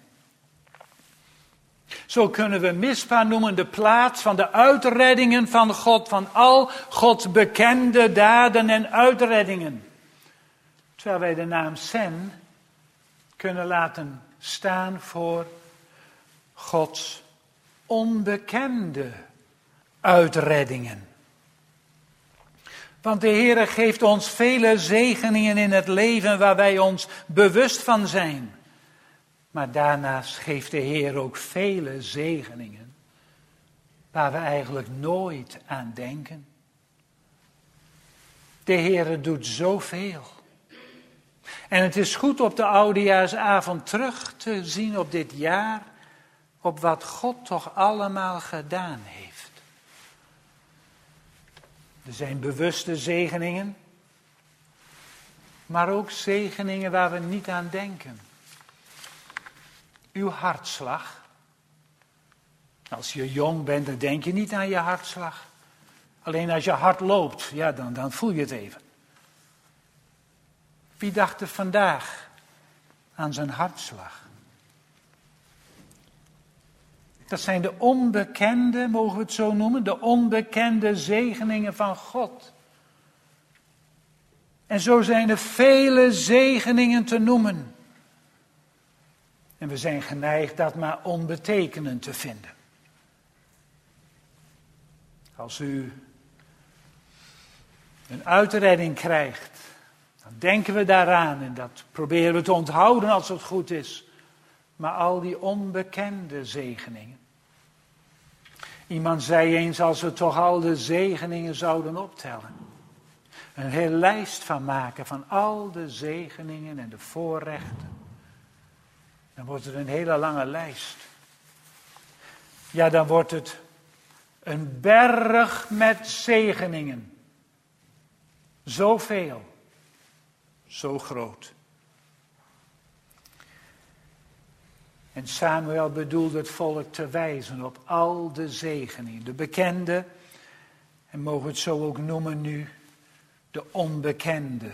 Zo kunnen we Mispa noemen de plaats van de uitreddingen van God. Van al Gods bekende daden en uitreddingen. Terwijl wij de naam Sen kunnen laten staan voor Gods onbekende uitreddingen. Want de Heere geeft ons vele zegeningen in het leven waar wij ons bewust van zijn. Maar daarnaast geeft de Heer ook vele zegeningen waar we eigenlijk nooit aan denken. De Heere doet zoveel. En het is goed op de oudejaarsavond terug te zien op dit jaar, op wat God toch allemaal gedaan heeft. Er zijn bewuste zegeningen, maar ook zegeningen waar we niet aan denken. Uw hartslag. Als je jong bent, dan denk je niet aan je hartslag. Alleen als je hard loopt, ja, dan voel je het even. Wie dacht er vandaag aan zijn hartslag? Dat zijn de onbekende, mogen we het zo noemen, de onbekende zegeningen van God. En zo zijn er vele zegeningen te noemen. En we zijn geneigd dat maar onbetekenend te vinden. Als u een uitredding krijgt, dan denken we daaraan en dat proberen we te onthouden als het goed is. Maar al die onbekende zegeningen. Iemand zei eens, als we toch al de zegeningen zouden optellen. Een hele lijst van maken van al de zegeningen en de voorrechten. Dan wordt het een hele lange lijst. Ja, dan wordt het een berg met zegeningen. Zoveel. Zo groot. En Samuel bedoelde het volk te wijzen op al de zegeningen. De bekende, en mogen we het zo ook noemen nu, de onbekende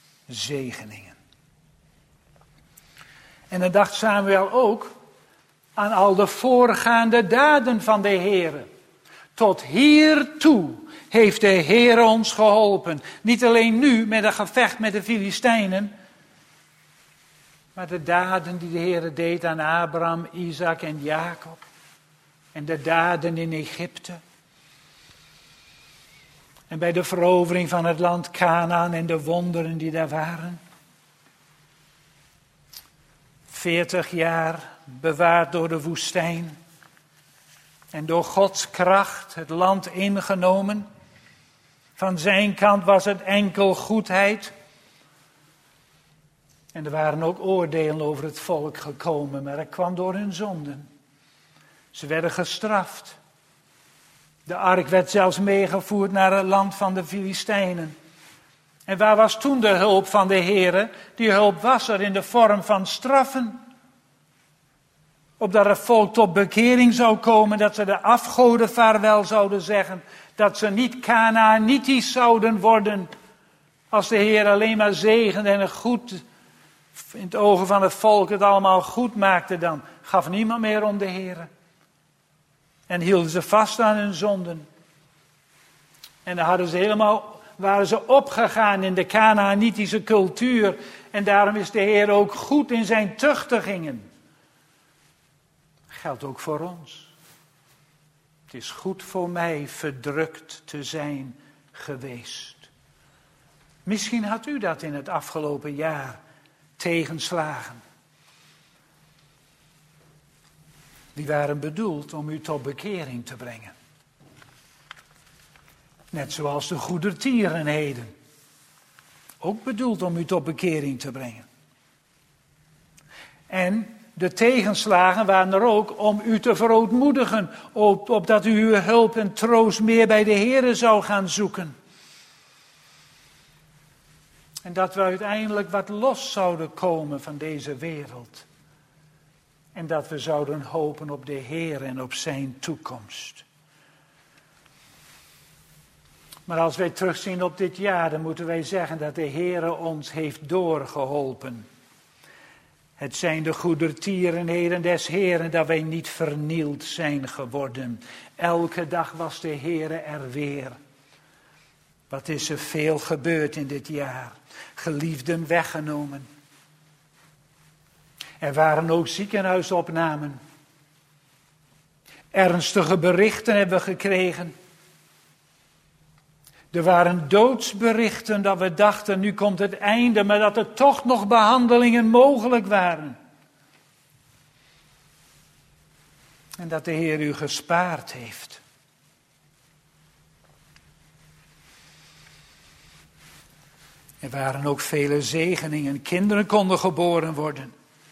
zegeningen. En dan dacht Samuel ook, aan al de voorgaande daden van de Heere. Tot hiertoe heeft de Heere ons geholpen. Niet alleen nu met een gevecht met de Filistijnen, maar de daden die de Heere deed aan Abraham, Isaac en Jacob. En de daden in Egypte. En bij de verovering van het land Kanaan en de wonderen die daar waren. 40 jaar bewaard door de woestijn. En door Gods kracht het land ingenomen. Van zijn kant was het enkel goedheid. En er waren ook oordelen over het volk gekomen, maar dat kwam door hun zonden. Ze werden gestraft. De ark werd zelfs meegevoerd naar het land van de Filistijnen. En waar was toen de hulp van de Heere? Die hulp was er in de vorm van straffen. Opdat het volk tot bekering zou komen, dat ze de afgoden vaarwel zouden zeggen. Dat ze niet Kanaanitisch zouden worden. Als de Heer alleen maar zegende en het goed, in het ogen van het volk het allemaal goed maakte, dan gaf niemand meer om de Heer. En hielden ze vast aan hun zonden. En dan waren ze opgegaan in de Kanaanitische cultuur. En daarom is de Heer ook goed in zijn tuchtigingen. Geldt ook voor ons. Het is goed voor mij verdrukt te zijn geweest. Misschien had u dat in het afgelopen jaar, tegenslagen. Die waren bedoeld om u tot bekering te brengen. Net zoals de goedertierenheden. Ook bedoeld om u tot bekering te brengen. En de tegenslagen waren er ook om u te verootmoedigen. Opdat u uw hulp en troost meer bij de Heere zou gaan zoeken. En dat we uiteindelijk wat los zouden komen van deze wereld. En dat we zouden hopen op de Heer en op zijn toekomst. Maar als wij terugzien op dit jaar, dan moeten wij zeggen dat de Heer ons heeft doorgeholpen. Het zijn de goedertierenheden des Heeren dat wij niet vernield zijn geworden. Elke dag was de Heer er weer. Wat is er veel gebeurd in dit jaar. Geliefden weggenomen. Er waren ook ziekenhuisopnamen. Ernstige berichten hebben we gekregen. Er waren doodsberichten dat we dachten, nu komt het einde, maar dat er toch nog behandelingen mogelijk waren. En dat de Heer u gespaard heeft. Er waren ook vele zegeningen. Kinderen konden geboren worden.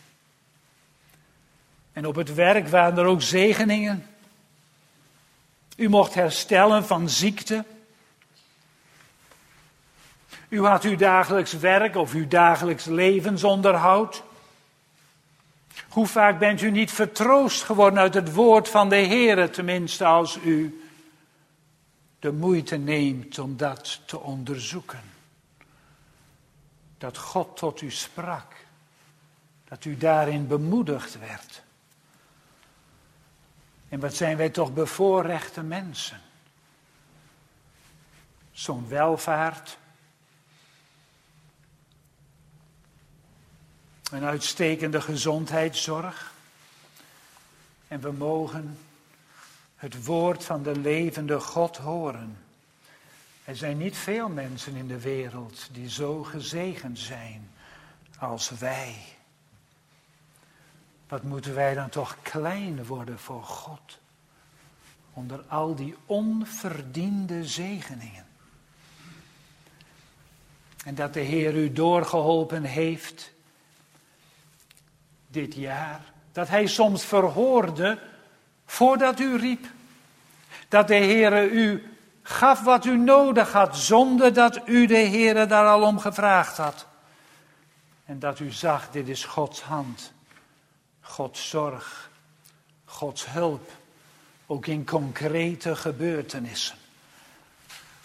En op het werk waren er ook zegeningen. U mocht herstellen van ziekte. U had uw dagelijks werk of uw dagelijks levensonderhoud. Hoe vaak bent u niet vertroost geworden uit het woord van de Heere, tenminste als u de moeite neemt om dat te onderzoeken. Dat God tot u sprak. Dat u daarin bemoedigd werd. En wat zijn wij toch bevoorrechte mensen. Zo'n welvaart. Een uitstekende gezondheidszorg. En we mogen het woord van de levende God horen. Er zijn niet veel mensen in de wereld die zo gezegend zijn als wij. Wat moeten wij dan toch klein worden voor God. Onder al die onverdiende zegeningen. En dat de Heer u doorgeholpen heeft dit jaar. Dat hij soms verhoorde voordat u riep. Dat de Heer u gaf wat u nodig had, zonder dat u de Heer daar al om gevraagd had. En dat u zag, dit is Gods hand. Gods zorg. Gods hulp. Ook in concrete gebeurtenissen.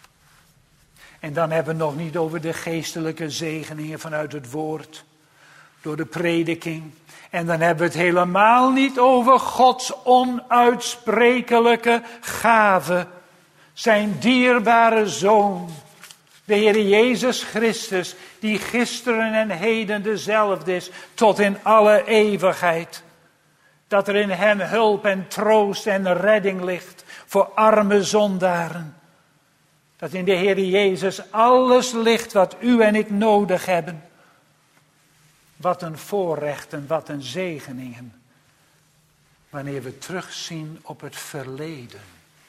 En dan hebben we nog niet over de geestelijke zegeningen vanuit het woord. door de prediking. En dan hebben we het helemaal niet over Gods onuitsprekelijke gave. Zijn dierbare Zoon, de Heer Jezus Christus, die gisteren en heden dezelfde is, tot in alle eeuwigheid. Dat er in hem hulp en troost en redding ligt voor arme zondaren. Dat in de Heer Jezus alles ligt wat u en ik nodig hebben. Wat een voorrecht en wat een zegeningen. Wanneer we terugzien op het verleden.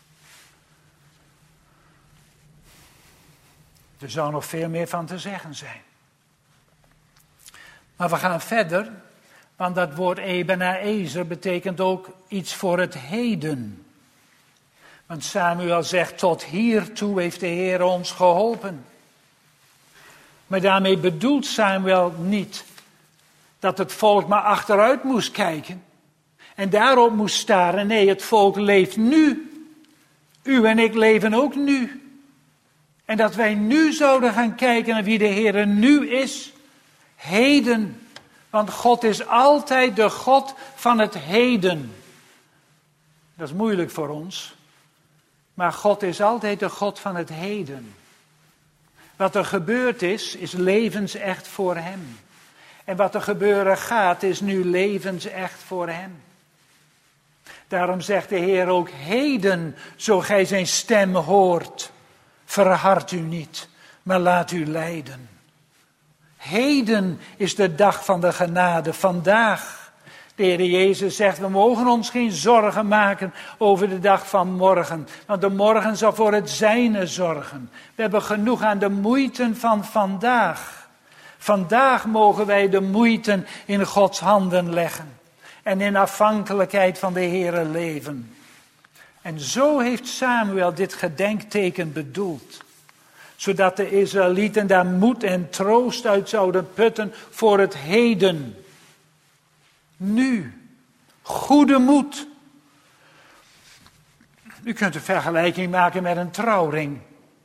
Er zou nog veel meer van te zeggen zijn. Maar we gaan verder. Want dat woord Ebenezer betekent ook iets voor het heden. Want Samuel zegt, tot hiertoe heeft de Heer ons geholpen. Maar daarmee bedoelt Samuel niet dat het volk maar achteruit moest kijken. En daarop moest staren. Nee, het volk leeft nu. U en ik leven ook nu. En dat wij nu zouden gaan kijken naar wie de Heer nu is. Heden. Want God is altijd de God van het heden. Dat is moeilijk voor ons. Maar God is altijd de God van het heden. Wat er gebeurd is levensecht voor hem. En wat er gebeuren gaat, is nu levensecht voor hem. Daarom zegt de Heer ook, heden, zo gij zijn stem hoort, verhard u niet, maar laat u leiden. Heden is de dag van de genade, vandaag. De Heer Jezus zegt, we mogen ons geen zorgen maken over de dag van morgen. Want de morgen zal voor het zijne zorgen. We hebben genoeg aan de moeiten van vandaag. Vandaag mogen wij de moeiten in Gods handen leggen. En in afhankelijkheid van de Heere leven. En zo heeft Samuel dit gedenkteken bedoeld. Zodat de Israëlieten daar moed en troost uit zouden putten voor het heden. Nu. Goede moed. U kunt een vergelijking maken met een trouwring.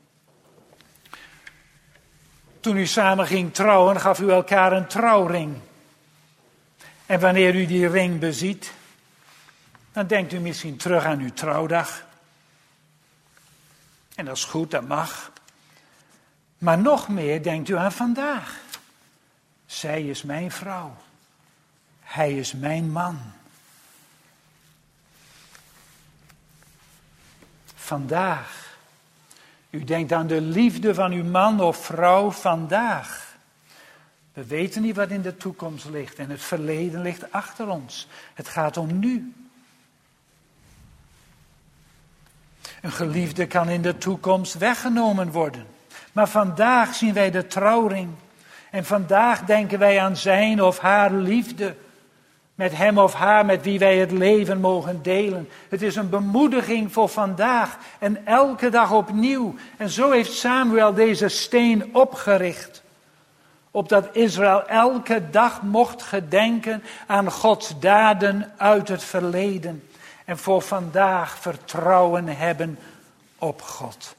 Toen u samen ging trouwen, gaf u elkaar een trouwring. En wanneer u die ring beziet, dan denkt u misschien terug aan uw trouwdag. En dat is goed, dat mag. Maar nog meer denkt u aan vandaag. Zij is mijn vrouw. Hij is mijn man. Vandaag. U denkt aan de liefde van uw man of vrouw vandaag. We weten niet wat in de toekomst ligt en het verleden ligt achter ons. Het gaat om nu. Een geliefde kan in de toekomst weggenomen worden. Maar vandaag zien wij de trouwring. En vandaag denken wij aan zijn of haar liefde. Met hem of haar met wie wij het leven mogen delen. Het is een bemoediging voor vandaag en elke dag opnieuw. En zo heeft Samuel deze steen opgericht. Opdat Israël elke dag mocht gedenken aan Gods daden uit het verleden. En voor vandaag vertrouwen hebben op God.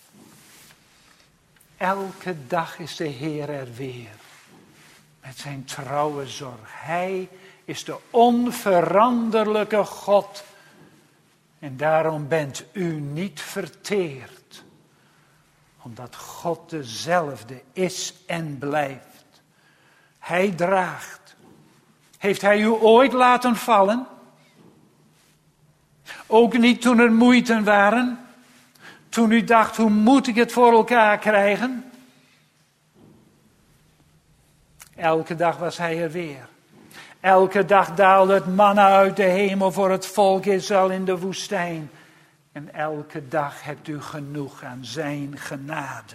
Elke dag is de Heer er weer. Met zijn trouwe zorg. Hij is de onveranderlijke God. En daarom bent u niet verteerd. Omdat God dezelfde is en blijft. Hij draagt. Heeft hij u ooit laten vallen? Ook niet toen er moeiten waren? Toen u dacht, hoe moet ik het voor elkaar krijgen? Elke dag was hij er weer. Elke dag daalde het manna uit de hemel voor het volk Israël in de woestijn. En elke dag hebt u genoeg aan zijn genade.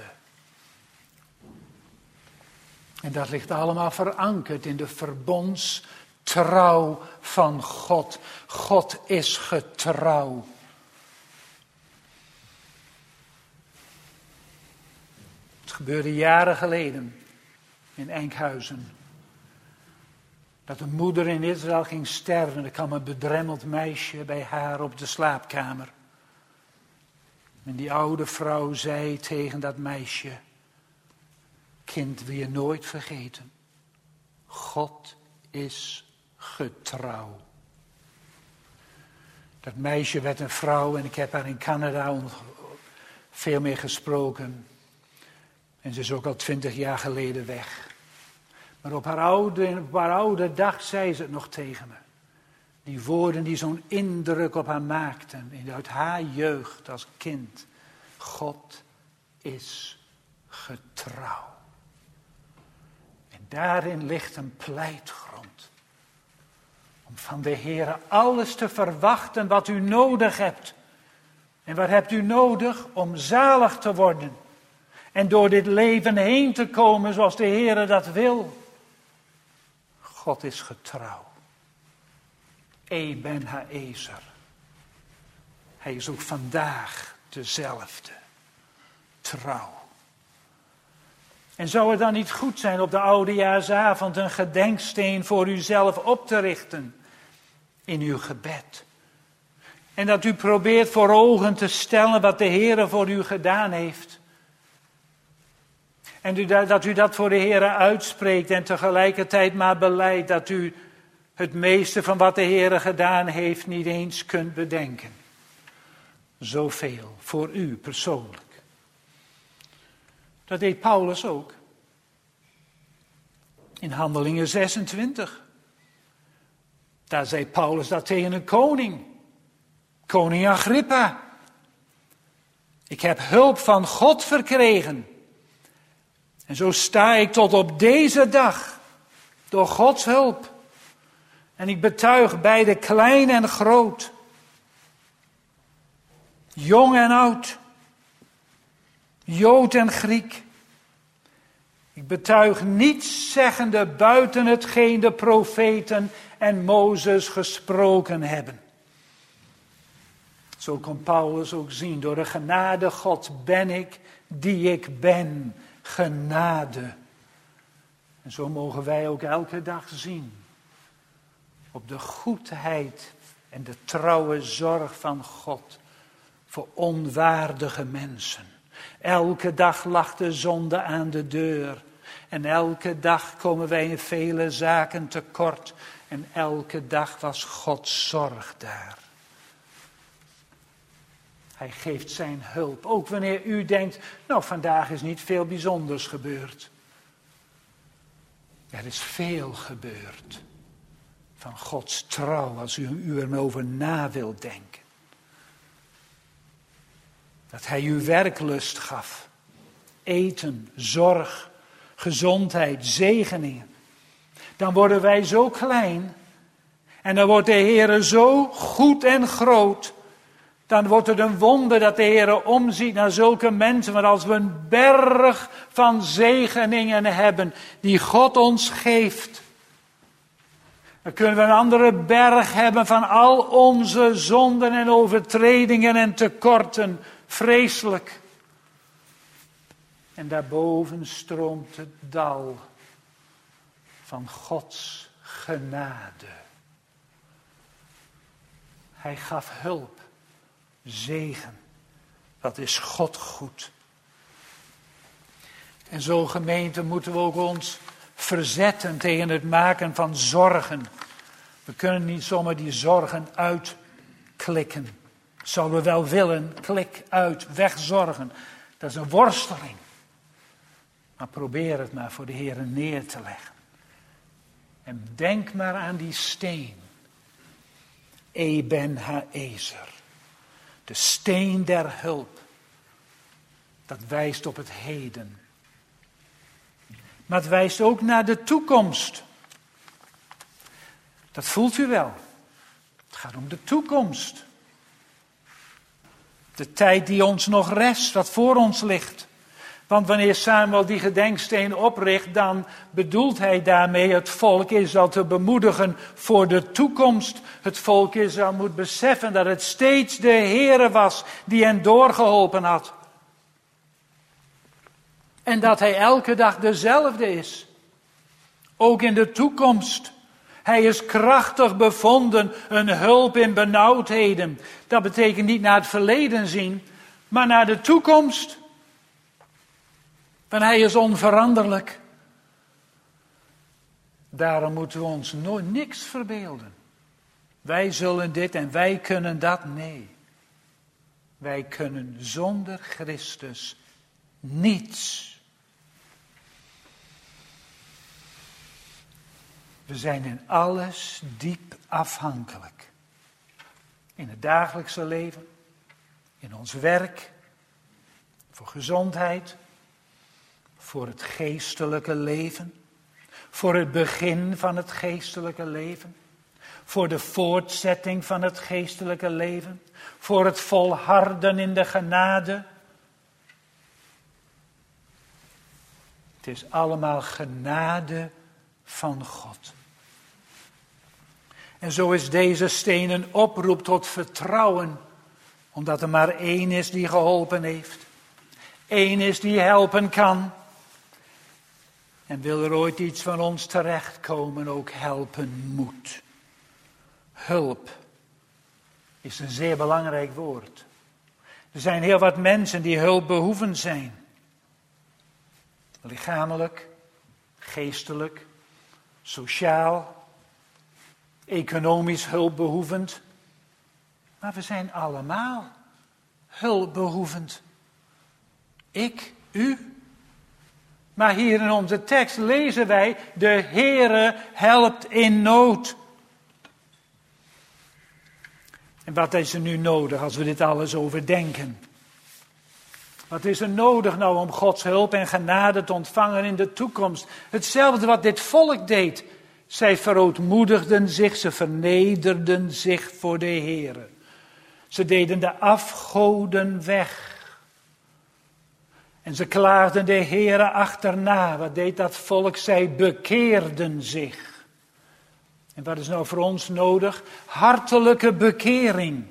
En dat ligt allemaal verankerd in de verbondstrouw van God. God is getrouw. Het gebeurde jaren geleden in Enkhuizen. Dat een moeder in Israël ging sterven. Er kwam een bedremmeld meisje bij haar op de slaapkamer. En die oude vrouw zei tegen dat meisje: kind, wil je nooit vergeten. God is getrouw. Dat meisje werd een vrouw en ik heb haar in Canada veel meer gesproken. En ze is ook al 20 jaar geleden weg. Maar op haar oude dag zei ze het nog tegen me. Die woorden die zo'n indruk op haar maakten. Uit haar jeugd als kind. God is getrouw. En daarin ligt een pleitgrond. Om van de Heere alles te verwachten wat u nodig hebt. En wat hebt u nodig om zalig te worden? En door dit leven heen te komen zoals de Heere dat wil. God is getrouw. Ben Haezer. Hij is ook vandaag dezelfde. Trouw. En zou het dan niet goed zijn op de oudejaarsavond een gedenksteen voor uzelf op te richten in uw gebed? En dat u probeert voor ogen te stellen wat de Heere voor u gedaan heeft. En dat u dat voor de Heere uitspreekt en tegelijkertijd maar belijdt dat u het meeste van wat de Heere gedaan heeft niet eens kunt bedenken. Zoveel voor u persoonlijk. Dat deed Paulus ook. In Handelingen 26. Daar zei Paulus dat tegen een koning. Koning Agrippa. Ik heb hulp van God verkregen. En zo sta ik tot op deze dag. Door Gods hulp. En ik betuig beide klein en groot. Jong en oud. Jood en Griek. Ik betuig niets zeggende buiten hetgeen de profeten en Mozes gesproken hebben. Zo kon Paulus ook zien, door de genade God ben ik die ik ben. Genade. En zo mogen wij ook elke dag zien. Op de goedheid en de trouwe zorg van God. Voor onwaardige mensen. Elke dag lag de zonde aan de deur. En elke dag komen wij in vele zaken tekort. En elke dag was Gods zorg daar. Hij geeft zijn hulp. Ook wanneer u denkt, nou vandaag is niet veel bijzonders gebeurd. Er is veel gebeurd. Van Gods trouw, als u erover na wilt denken. Dat hij u werklust gaf. Eten, zorg, gezondheid, zegeningen. Dan worden wij zo klein. En dan wordt de Heere zo goed en groot. Dan wordt het een wonder dat de Heere omziet naar zulke mensen. Want als we een berg van zegeningen hebben die God ons geeft. Dan kunnen we een andere berg hebben van al onze zonden en overtredingen en tekorten. Vreselijk. En daarboven stroomt het dal van Gods genade. Hij gaf hulp, zegen. Dat is God goed. En zo gemeente moeten we ook ons verzetten tegen het maken van zorgen. We kunnen niet zomaar die zorgen uitklikken. Zouden we wel willen, klik uit, wegzorgen. Dat is een worsteling. Maar probeer het maar voor de Heer neer te leggen. En denk maar aan die steen. Ben Haezer. De steen der hulp. Dat wijst op het heden. Maar het wijst ook naar de toekomst. Dat voelt u wel. Het gaat om de toekomst. De tijd die ons nog rest, wat voor ons ligt. Want wanneer Samuel die gedenksteen opricht, dan bedoelt hij daarmee het volk Israël te bemoedigen voor de toekomst. Het volk Israël moet beseffen dat het steeds de Heere was die hen doorgeholpen had. En dat hij elke dag dezelfde is. Ook in de toekomst. Hij is krachtig bevonden, een hulp in benauwdheden. Dat betekent niet naar het verleden zien, maar naar de toekomst. Want hij is onveranderlijk. Daarom moeten we ons nooit niks verbeelden. Wij zullen dit en wij kunnen dat. Nee. Wij kunnen zonder Christus niets. We zijn in alles diep afhankelijk. In het dagelijkse leven, in ons werk, voor gezondheid, voor het geestelijke leven, voor het begin van het geestelijke leven, voor de voortzetting van het geestelijke leven, voor het volharden in de genade. Het is allemaal genade van God. En zo is deze steen een oproep tot vertrouwen, omdat er maar één is die geholpen heeft. Eén is die helpen kan. En wil er ooit iets van ons terechtkomen, ook helpen moet. Hulp is een zeer belangrijk woord. Er zijn heel wat mensen die hulpbehoevend zijn. Lichamelijk, geestelijk, sociaal, economisch hulpbehoevend. Maar we zijn allemaal hulpbehoevend. Ik, u. Maar hier in onze tekst lezen wij, de Heere helpt in nood. En wat is er nu nodig als we dit alles overdenken? Wat is er nodig nou om Gods hulp en genade te ontvangen in de toekomst? Hetzelfde wat dit volk deed. Zij verootmoedigden zich, ze vernederden zich voor de Heere. Ze deden de afgoden weg. En ze klaagden de Heere achterna. Wat deed dat volk? Zij bekeerden zich. En wat is nou voor ons nodig? Hartelijke bekering.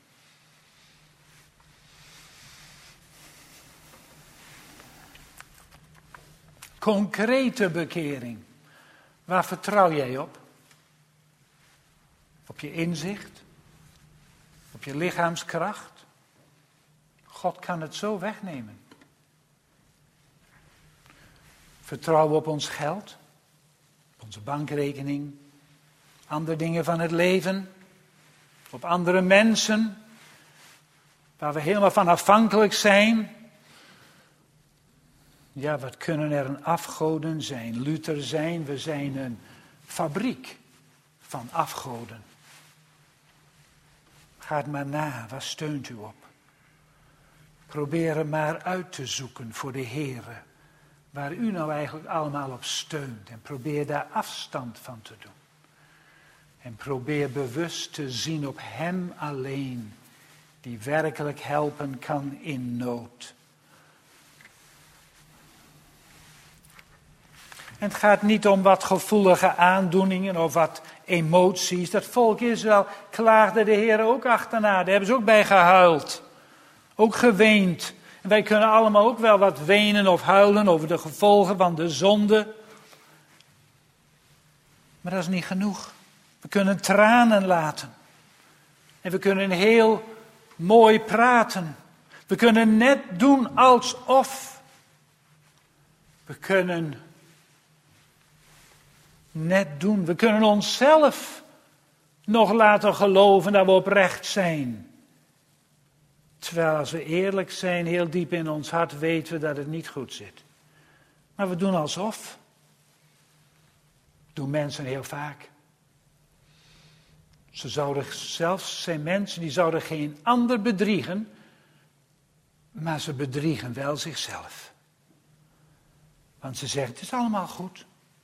Concrete bekering. Waar vertrouw jij op? Op je inzicht? Op je lichaamskracht? God kan het zo wegnemen. Vertrouwen op ons geld? Op onze bankrekening? Andere dingen van het leven? Op andere mensen? Waar we helemaal van afhankelijk zijn? Ja, wat kunnen er een afgoden zijn? Luther zijn, we zijn een fabriek van afgoden. Ga het maar na, waar steunt u op? Probeer het maar uit te zoeken voor de Heere. Waar u nou eigenlijk allemaal op steunt. En probeer daar afstand van te doen. En probeer bewust te zien op Hem alleen. Die werkelijk helpen kan in nood. En het gaat niet om wat gevoelige aandoeningen of wat emoties. Dat volk Israël klaagde de Heer ook achterna. Daar hebben ze ook bij gehuild. Ook geweend. En wij kunnen allemaal ook wel wat wenen of huilen over de gevolgen van de zonde. Maar dat is niet genoeg. We kunnen tranen laten. En we kunnen heel mooi praten. We kunnen net doen alsof. We kunnen net doen. We kunnen onszelf nog laten geloven dat we oprecht zijn. Terwijl als we eerlijk zijn, heel diep in ons hart weten we dat het niet goed zit. Maar we doen alsof. Dat doen mensen heel vaak. Ze zouden zelfs zijn mensen die zouden geen ander bedriegen, maar ze bedriegen wel zichzelf. Want ze zeggen, het is allemaal goed.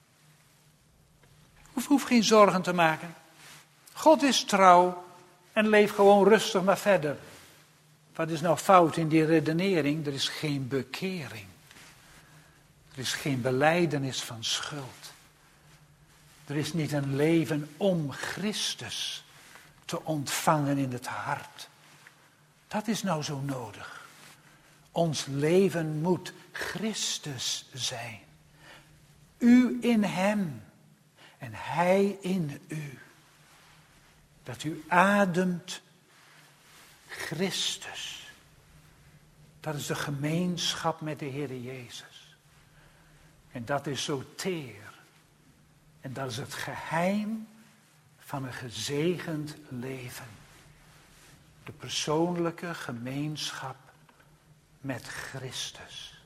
Hoef geen zorgen te maken. God is trouw en leef gewoon rustig maar verder. Wat is nou fout in die redenering? Er is geen bekering. Er is geen belijdenis van schuld. Er is niet een leven om Christus te ontvangen in het hart. Dat is nou zo nodig. Ons leven moet Christus zijn. U in Hem en Hij in u. Dat u ademt Christus. Dat is de gemeenschap met de Heer Jezus. En dat is zo teer En dat is het geheim van een gezegend leven. De persoonlijke gemeenschap met Christus.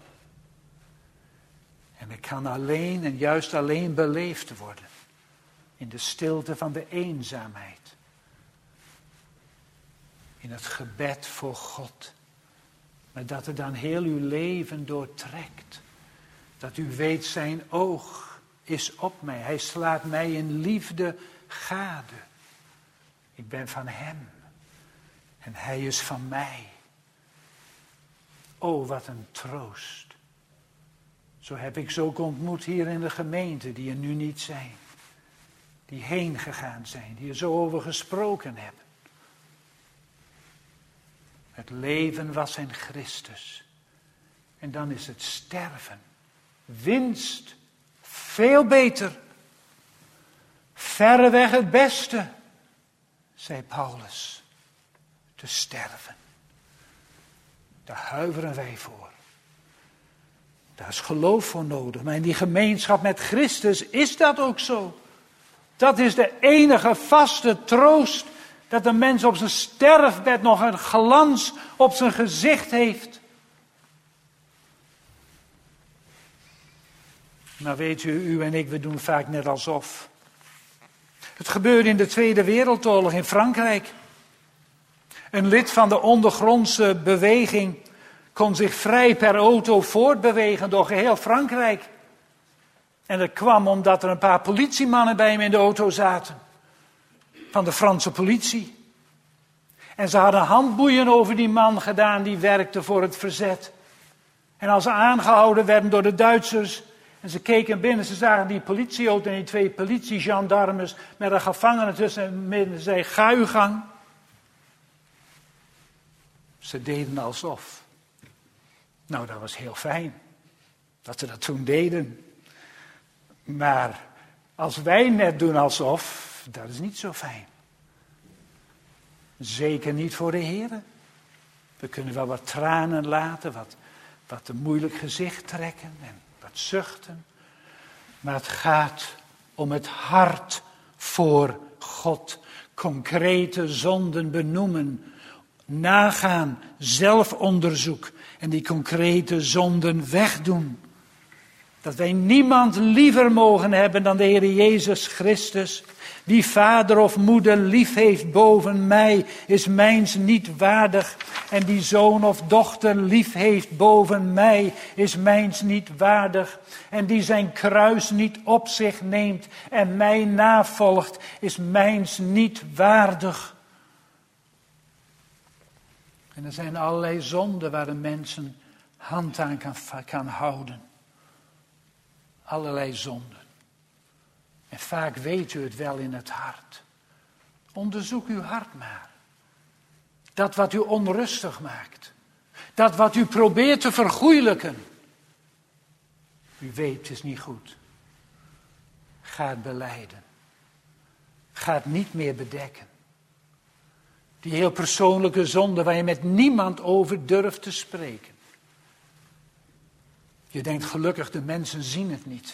En het kan alleen en juist alleen beleefd worden in de stilte van de eenzaamheid. In het gebed voor God. Maar dat het dan heel uw leven doortrekt. Dat u weet, zijn oog is op mij. Hij slaat mij in liefde gade. Ik ben van hem. En hij is van mij. Oh, wat een troost. Zo heb ik ze ook ontmoet hier in de gemeente, die er nu niet zijn. Die heen gegaan zijn, die er zo over gesproken hebben. Het leven was in Christus. En dan is het sterven. Winst. Veel beter. Verreweg het beste, zei Paulus. Te sterven. Daar huiveren wij voor. Daar is geloof voor nodig. Maar in die gemeenschap met Christus is dat ook zo. Dat is de enige vaste troost. Dat een mens op zijn sterfbed nog een glans op zijn gezicht heeft. Maar weet u en ik, we doen vaak net alsof. Het gebeurde in de Tweede Wereldoorlog in Frankrijk. Een lid van de ondergrondse beweging kon zich vrij per auto voortbewegen door geheel Frankrijk. En dat kwam omdat er een paar politiemannen bij hem in de auto zaten. Van de Franse politie. En ze hadden handboeien over die man gedaan die werkte voor het verzet. En als ze aangehouden werden door de Duitsers en ze keken binnen, ze zagen die politieauto en die twee politiegendarmes met een gevangene tussen en midden. Ze zeiden, ga uw gang. Ze deden alsof. Nou, dat was heel fijn. Dat ze dat toen deden. Maar als wij net doen alsof, dat is niet zo fijn. Zeker niet voor de Heer. We kunnen wel wat tranen laten, wat een moeilijk gezicht trekken en wat zuchten. Maar het gaat om het hart voor God. Concrete zonden benoemen, nagaan, zelfonderzoek en die concrete zonden wegdoen. Dat wij niemand liever mogen hebben dan de Heer Jezus Christus. Wie vader of moeder lief heeft boven mij, is mijns niet waardig. En die zoon of dochter lief heeft boven mij, is mijns niet waardig. En die zijn kruis niet op zich neemt en mij navolgt, is mijns niet waardig. En er zijn allerlei zonden waar een mens een hand aan kan houden. Allerlei zonden. En vaak weet u het wel in het hart. Onderzoek uw hart maar. Dat wat u onrustig maakt. Dat wat u probeert te vergoeilijken. U weet het is niet goed. Ga het belijden. Ga het niet meer bedekken. Die heel persoonlijke zonde waar je met niemand over durft te spreken. Je denkt gelukkig de mensen zien het niet.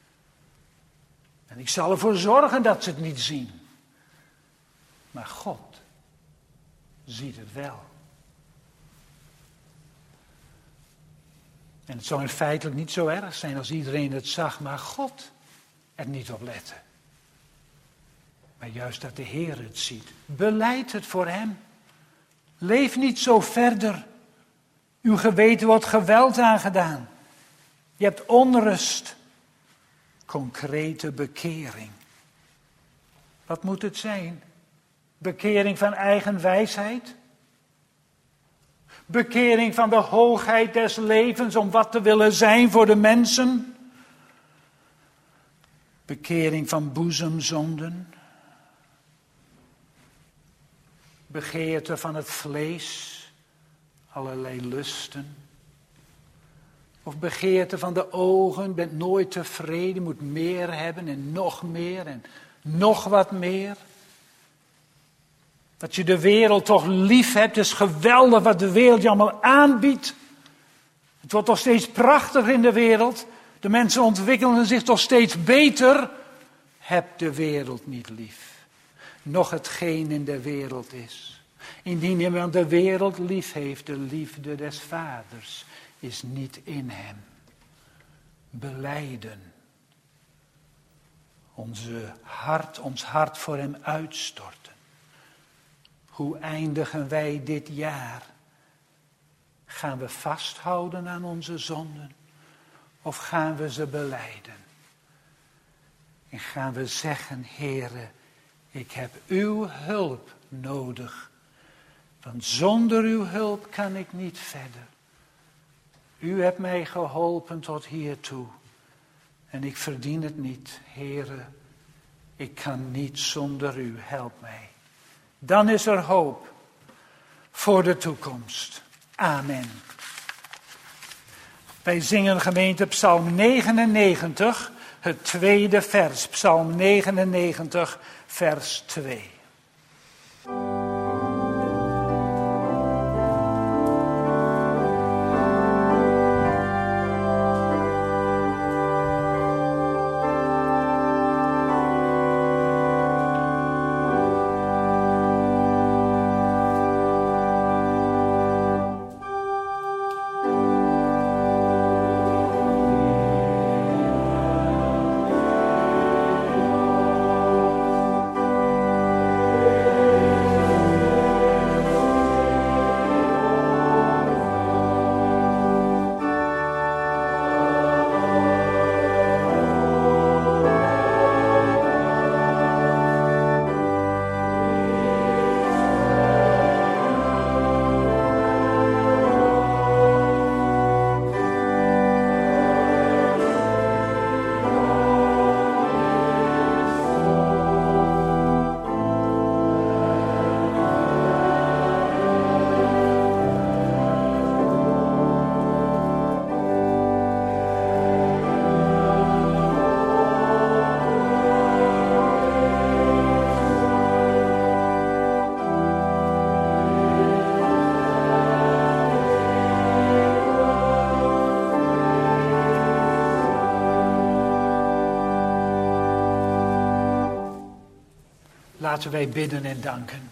En ik zal ervoor zorgen dat ze het niet zien. Maar God ziet het wel. En het zou in feitelijk niet zo erg zijn als iedereen het zag, maar God er niet op lette. Maar juist dat de Heer het ziet. Belijd het voor hem. Leef niet zo verder. Uw geweten wordt geweld aangedaan. Je hebt onrust. Concrete bekering. Wat moet het zijn? Bekering van eigen wijsheid? Bekering van de hoogheid des levens om wat te willen zijn voor de mensen? Bekering van boezemzonden? Begeerte van het vlees? Allerlei lusten? Of begeerte van de ogen, bent nooit tevreden, moet meer hebben en nog wat meer. Dat je de wereld toch lief hebt, is geweldig wat de wereld je allemaal aanbiedt. Het wordt toch steeds prachtiger in de wereld. De mensen ontwikkelen zich toch steeds beter. heb de wereld niet lief, noch hetgeen in de wereld is. Indien iemand de wereld lief heeft, de liefde des Vaders is niet in hem. Belijden. Ons hart voor hem uitstorten. Hoe eindigen wij dit jaar? Gaan we vasthouden aan onze zonden? Of gaan we ze belijden? En gaan we zeggen, Heere, ik heb uw hulp nodig. Want zonder uw hulp kan ik niet verder. U hebt mij geholpen tot hiertoe. En ik verdien het niet, Heere. Ik kan niet zonder u, help mij. Dan is er hoop voor de toekomst. Amen. Wij zingen gemeente Psalm 99, het tweede vers. Psalm 99, vers 2. Laten wij bidden en danken.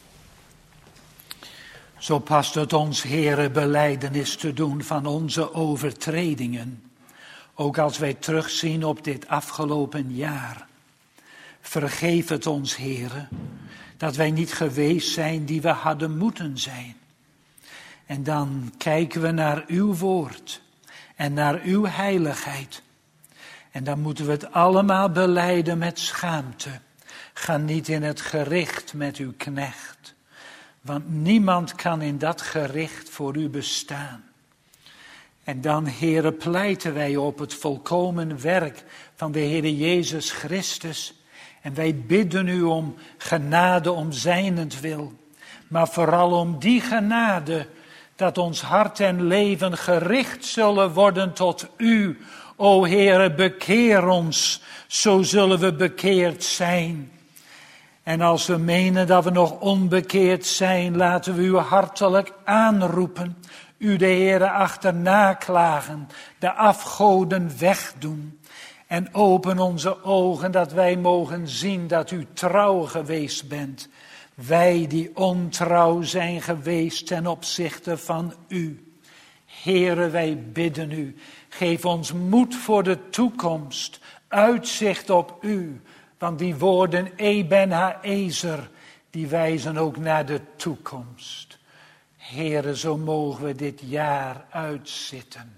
Zo past het ons, Heere, belijdenis te doen van onze overtredingen. Ook als wij terugzien op dit afgelopen jaar. Vergeef het ons, Heere, dat wij niet geweest zijn die we hadden moeten zijn. En dan kijken we naar uw woord en naar uw heiligheid. En dan moeten we het allemaal belijden met schaamte. Ga niet in het gericht met uw knecht, want niemand kan in dat gericht voor u bestaan. En dan, Heere, pleiten wij op het volkomen werk van de Heere Jezus Christus. En wij bidden u om genade om zijnentwil, maar vooral om die genade dat ons hart en leven gericht zullen worden tot u. O Heere, bekeer ons, zo zullen we bekeerd zijn. En als we menen dat we nog onbekeerd zijn, laten we u hartelijk aanroepen. U de Heere achterna klagen, de afgoden wegdoen. En open onze ogen dat wij mogen zien dat u trouw geweest bent. Wij die ontrouw zijn geweest ten opzichte van u. Heere, wij bidden u, geef ons moed voor de toekomst, uitzicht op u. Want die woorden Eben ha-ezer, die wijzen ook naar de toekomst. Heere, zo mogen we dit jaar uitzitten.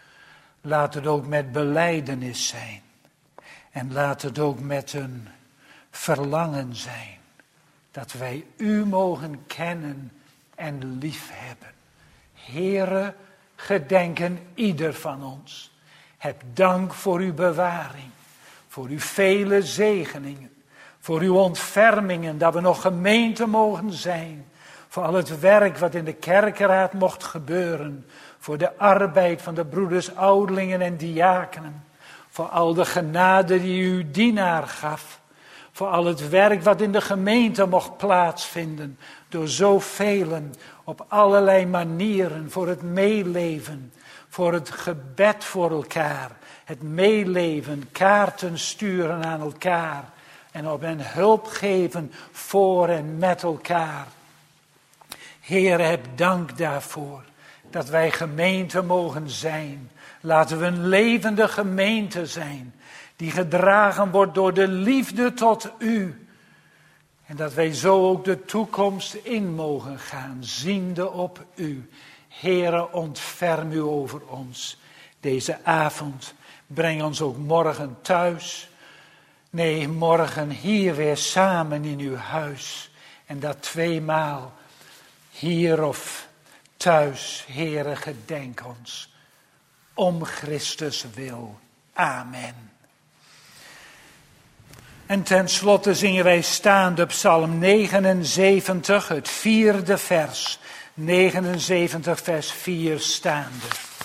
Laat het ook met belijdenis zijn. En laat het ook met een verlangen zijn. Dat wij u mogen kennen en liefhebben. Heere, gedenken ieder van ons. Heb dank voor uw bewaring. Voor uw vele zegeningen. Voor uw ontfermingen dat we nog gemeente mogen zijn. Voor al het werk wat in de kerkenraad mocht gebeuren. Voor de arbeid van de broeders, ouderlingen en diakenen. Voor al de genade die u dienaar gaf. Voor al het werk wat in de gemeente mocht plaatsvinden. Door zoveel op allerlei manieren. Voor het meeleven. Voor het gebed voor elkaar. Het meeleven. Kaarten sturen aan elkaar. En op hen hulp geven voor en met elkaar. Heer, heb dank daarvoor. Dat wij gemeente mogen zijn. Laten we een levende gemeente zijn. Die gedragen wordt door de liefde tot u. En dat wij zo ook de toekomst in mogen gaan. Ziende op u. Heere, ontferm u over ons. Deze avond. Breng ons ook morgen thuis. Nee, morgen hier weer samen in uw huis. En dat 2 maal. Hier of thuis. Heere, gedenk ons. Om Christus wil. Amen. En tenslotte zingen wij staande Psalm 79, het 4e vers. 79 vers 4 staande.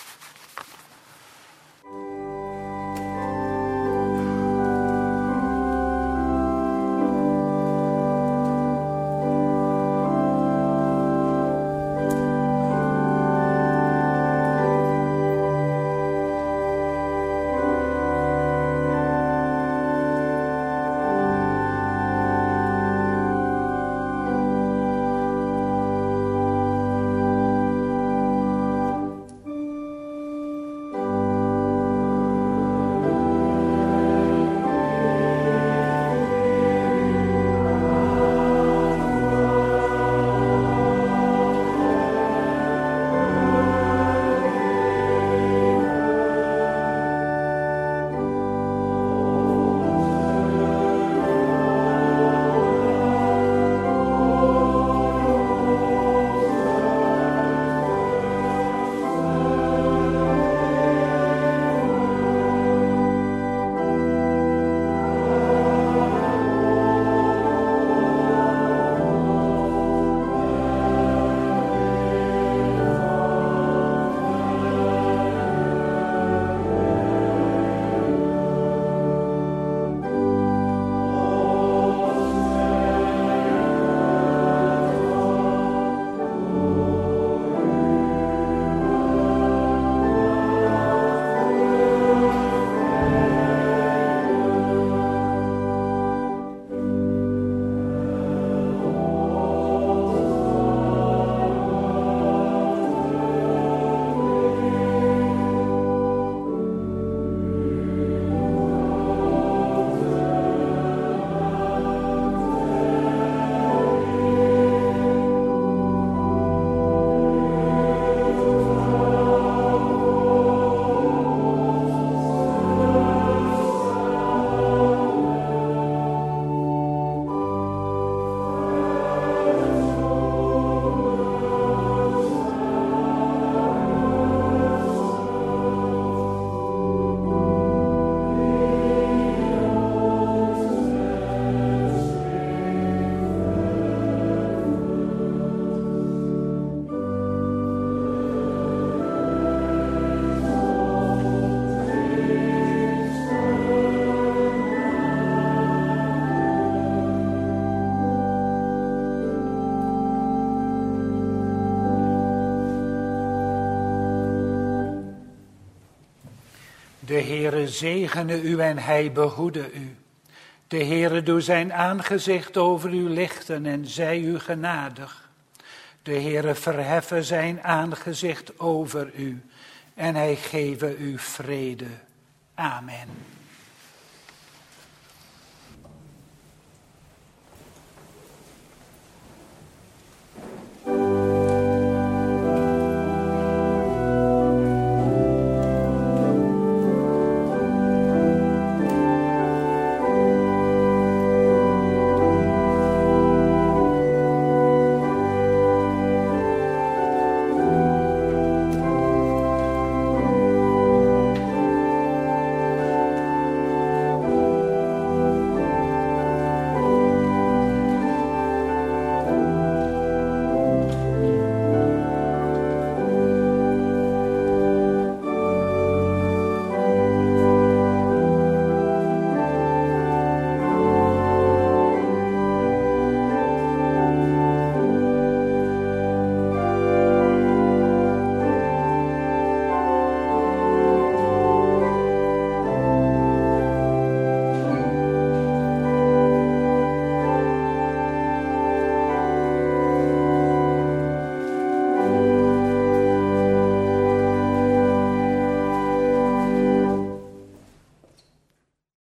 De Heere zegene u en hij behoede u. De Heere doe zijn aangezicht over u lichten en zij u genadig. De Heere verheffe zijn aangezicht over u en hij geve u vrede. Amen.